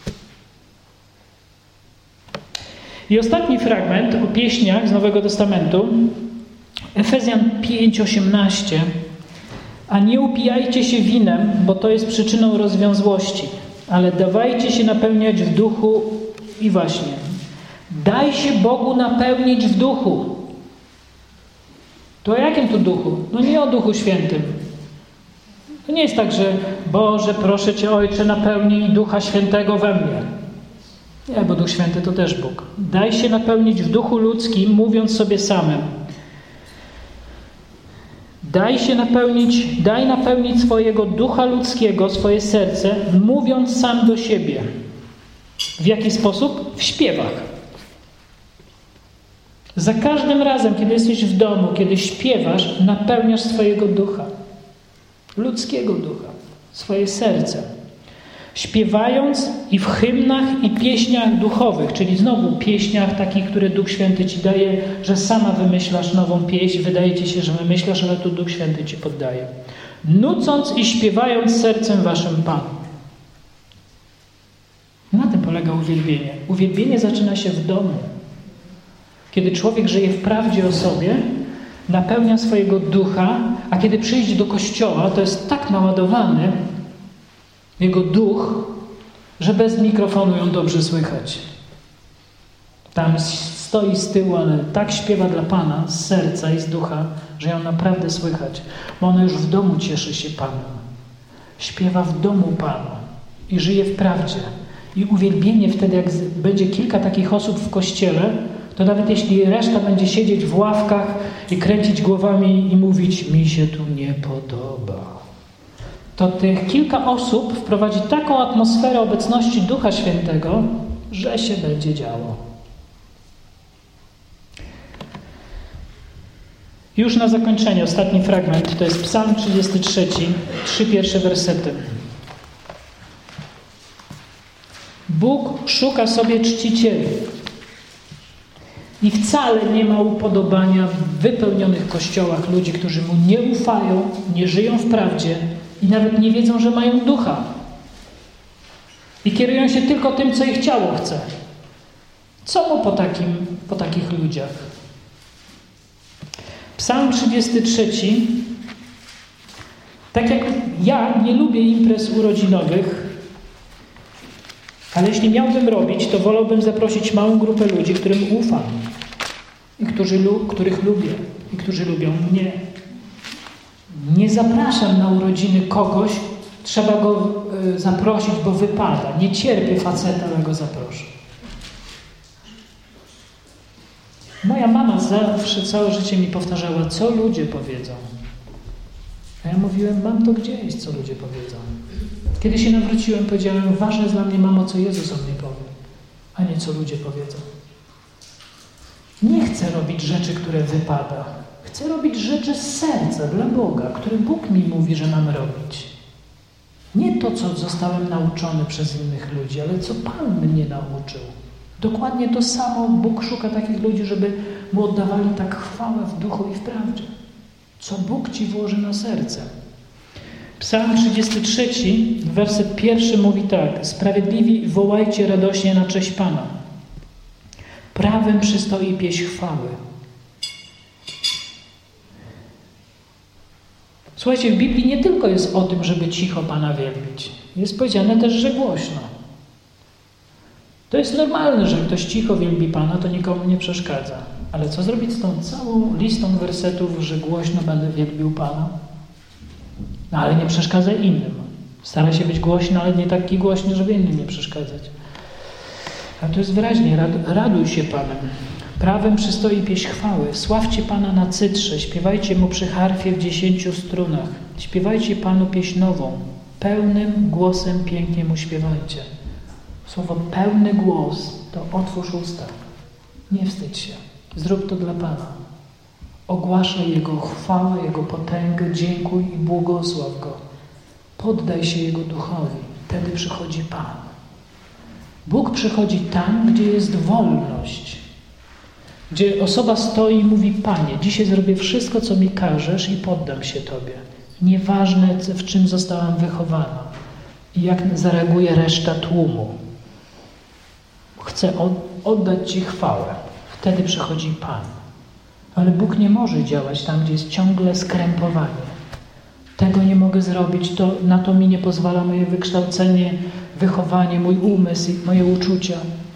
I ostatni fragment o pieśniach z Nowego Testamentu. Efezjan 5:18. A nie upijajcie się winem, bo to jest przyczyną rozwiązłości, ale dawajcie się napełniać w duchu. I właśnie, daj się Bogu napełnić w duchu. To o jakim tu duchu? No nie o Duchu Świętym. To nie jest tak, że Boże, proszę Cię, Ojcze, napełnij Ducha Świętego we mnie. Nie, bo Duch Święty to też Bóg. Daj się napełnić w duchu ludzkim, mówiąc sobie samym. Daj napełnić swojego ducha ludzkiego, swoje serce, mówiąc sam do siebie. W jaki sposób? W śpiewach. Za każdym razem, kiedy jesteś w domu, kiedy śpiewasz, napełniasz swojego ducha. Ludzkiego ducha. Swoje serce. Śpiewając i w hymnach i pieśniach duchowych, czyli znowu pieśniach takich, które Duch Święty ci daje, że sama wymyślasz nową pieśń, wydaje ci się, że wymyślasz, ale tu Duch Święty ci poddaje. Nucąc i śpiewając sercem waszym Panu. Na tym polega uwielbienie. Uwielbienie zaczyna się w domu. Kiedy człowiek żyje w prawdzie o sobie, napełnia swojego ducha, a kiedy przyjdzie do kościoła, to jest tak naładowany jego duch, że bez mikrofonu ją dobrze słychać. Tam stoi z tyłu, ale tak śpiewa dla Pana z serca i z ducha, że ją naprawdę słychać. Bo ona już w domu cieszy się Panem. Śpiewa w domu Panu i żyje w prawdzie. I uwielbienie wtedy, jak będzie kilka takich osób w kościele, to nawet jeśli reszta będzie siedzieć w ławkach i kręcić głowami i mówić, mi się tu nie podoba, to tych kilka osób wprowadzi taką atmosferę obecności Ducha Świętego, że się będzie działo. Już na zakończenie, ostatni fragment, to jest Psalm 33, 3 pierwsze wersety. Bóg szuka sobie czcicieli i wcale nie ma upodobania w wypełnionych kościołach ludzi, którzy Mu nie ufają, nie żyją w prawdzie i nawet nie wiedzą, że mają ducha. I kierują się tylko tym, co ich ciało chce. Co Mu po takich ludziach? Psalm 33. Tak jak ja nie lubię imprez urodzinowych, ale jeśli miałbym robić, to wolałbym zaprosić małą grupę ludzi, którym ufam i których lubię i którzy lubią mnie. Nie zapraszam na urodziny kogoś, trzeba go zaprosić, bo wypada. Nie cierpię faceta, ale go zaproszę. Moja mama zawsze całe życie mi powtarzała, co ludzie powiedzą. A ja mówiłem, mam to gdzieś, co ludzie powiedzą. Kiedy się nawróciłem, powiedziałem, ważne jest dla mnie, mamo, co Jezus o mnie powie, a nie co ludzie powiedzą. Nie chcę robić rzeczy, które wypada. Chcę robić rzeczy z serca, dla Boga, które Bóg mi mówi, że mam robić. Nie to, co zostałem nauczony przez innych ludzi, ale co Pan mnie nauczył. Dokładnie to samo Bóg szuka takich ludzi, żeby Mu oddawali tak chwałę w duchu i w prawdzie. Co Bóg ci włoży na serce. Psalm 33, werset 1 mówi tak. Sprawiedliwi wołajcie radośnie na cześć Pana. Prawem przystoi pieśń chwały. Słuchajcie, w Biblii nie tylko jest o tym, żeby cicho Pana wielbić. Jest powiedziane też, że głośno. To jest normalne, że ktoś cicho wielbi Pana, to nikomu nie przeszkadza. Ale co zrobić z tą całą listą wersetów, że głośno będę wielbił Pana? No ale nie przeszkadza innym. Stara się być głośny, ale nie taki głośny, żeby innym nie przeszkadzać. A to jest wyraźnie, raduj się Panem. Prawem przystoi pieśń chwały. Sławcie Pana na cytrze, śpiewajcie Mu przy harfie w 10 strunach. Śpiewajcie Panu pieśń nową. Pełnym głosem pięknie Mu śpiewajcie. Słowo pełny głos to otwórz usta. Nie wstydź się. Zrób to dla Pana. Ogłaszaj Jego chwałę, Jego potęgę, dziękuj i błogosław Go. Poddaj się Jego duchowi. Wtedy przychodzi Pan. Bóg przychodzi tam, gdzie jest wolność. Gdzie osoba stoi i mówi, Panie, dzisiaj zrobię wszystko, co mi każesz i poddam się Tobie. Nieważne, w czym zostałam wychowana i jak zareaguje reszta tłumu. Chcę oddać Ci chwałę. Wtedy przychodzi Pan. Ale Bóg nie może działać tam, gdzie jest ciągle skrępowanie. Tego nie mogę zrobić, na to mi nie pozwala moje wykształcenie, wychowanie, mój umysł, moje uczucia.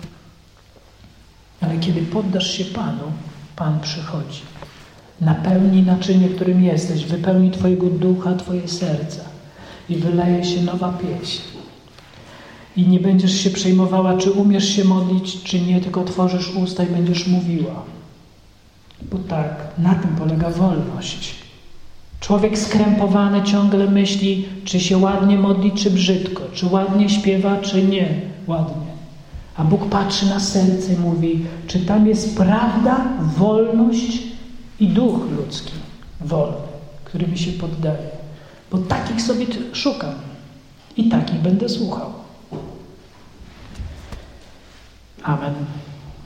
Ale kiedy poddasz się Panu, Pan przychodzi. Napełni naczynie, którym jesteś, wypełni Twojego ducha, Twoje serce i wyleje się nowa pieśń. I nie będziesz się przejmowała, czy umiesz się modlić, czy nie, tylko otworzysz usta i będziesz mówiła. Bo tak, na tym polega wolność. Człowiek skrępowany ciągle myśli, czy się ładnie modli, czy brzydko, czy ładnie śpiewa, czy nie ładnie. A Bóg patrzy na serce i mówi, czy tam jest prawda, wolność i duch ludzki wolny, który mi się poddaje. Bo takich sobie szukam i takich będę słuchał. Amen.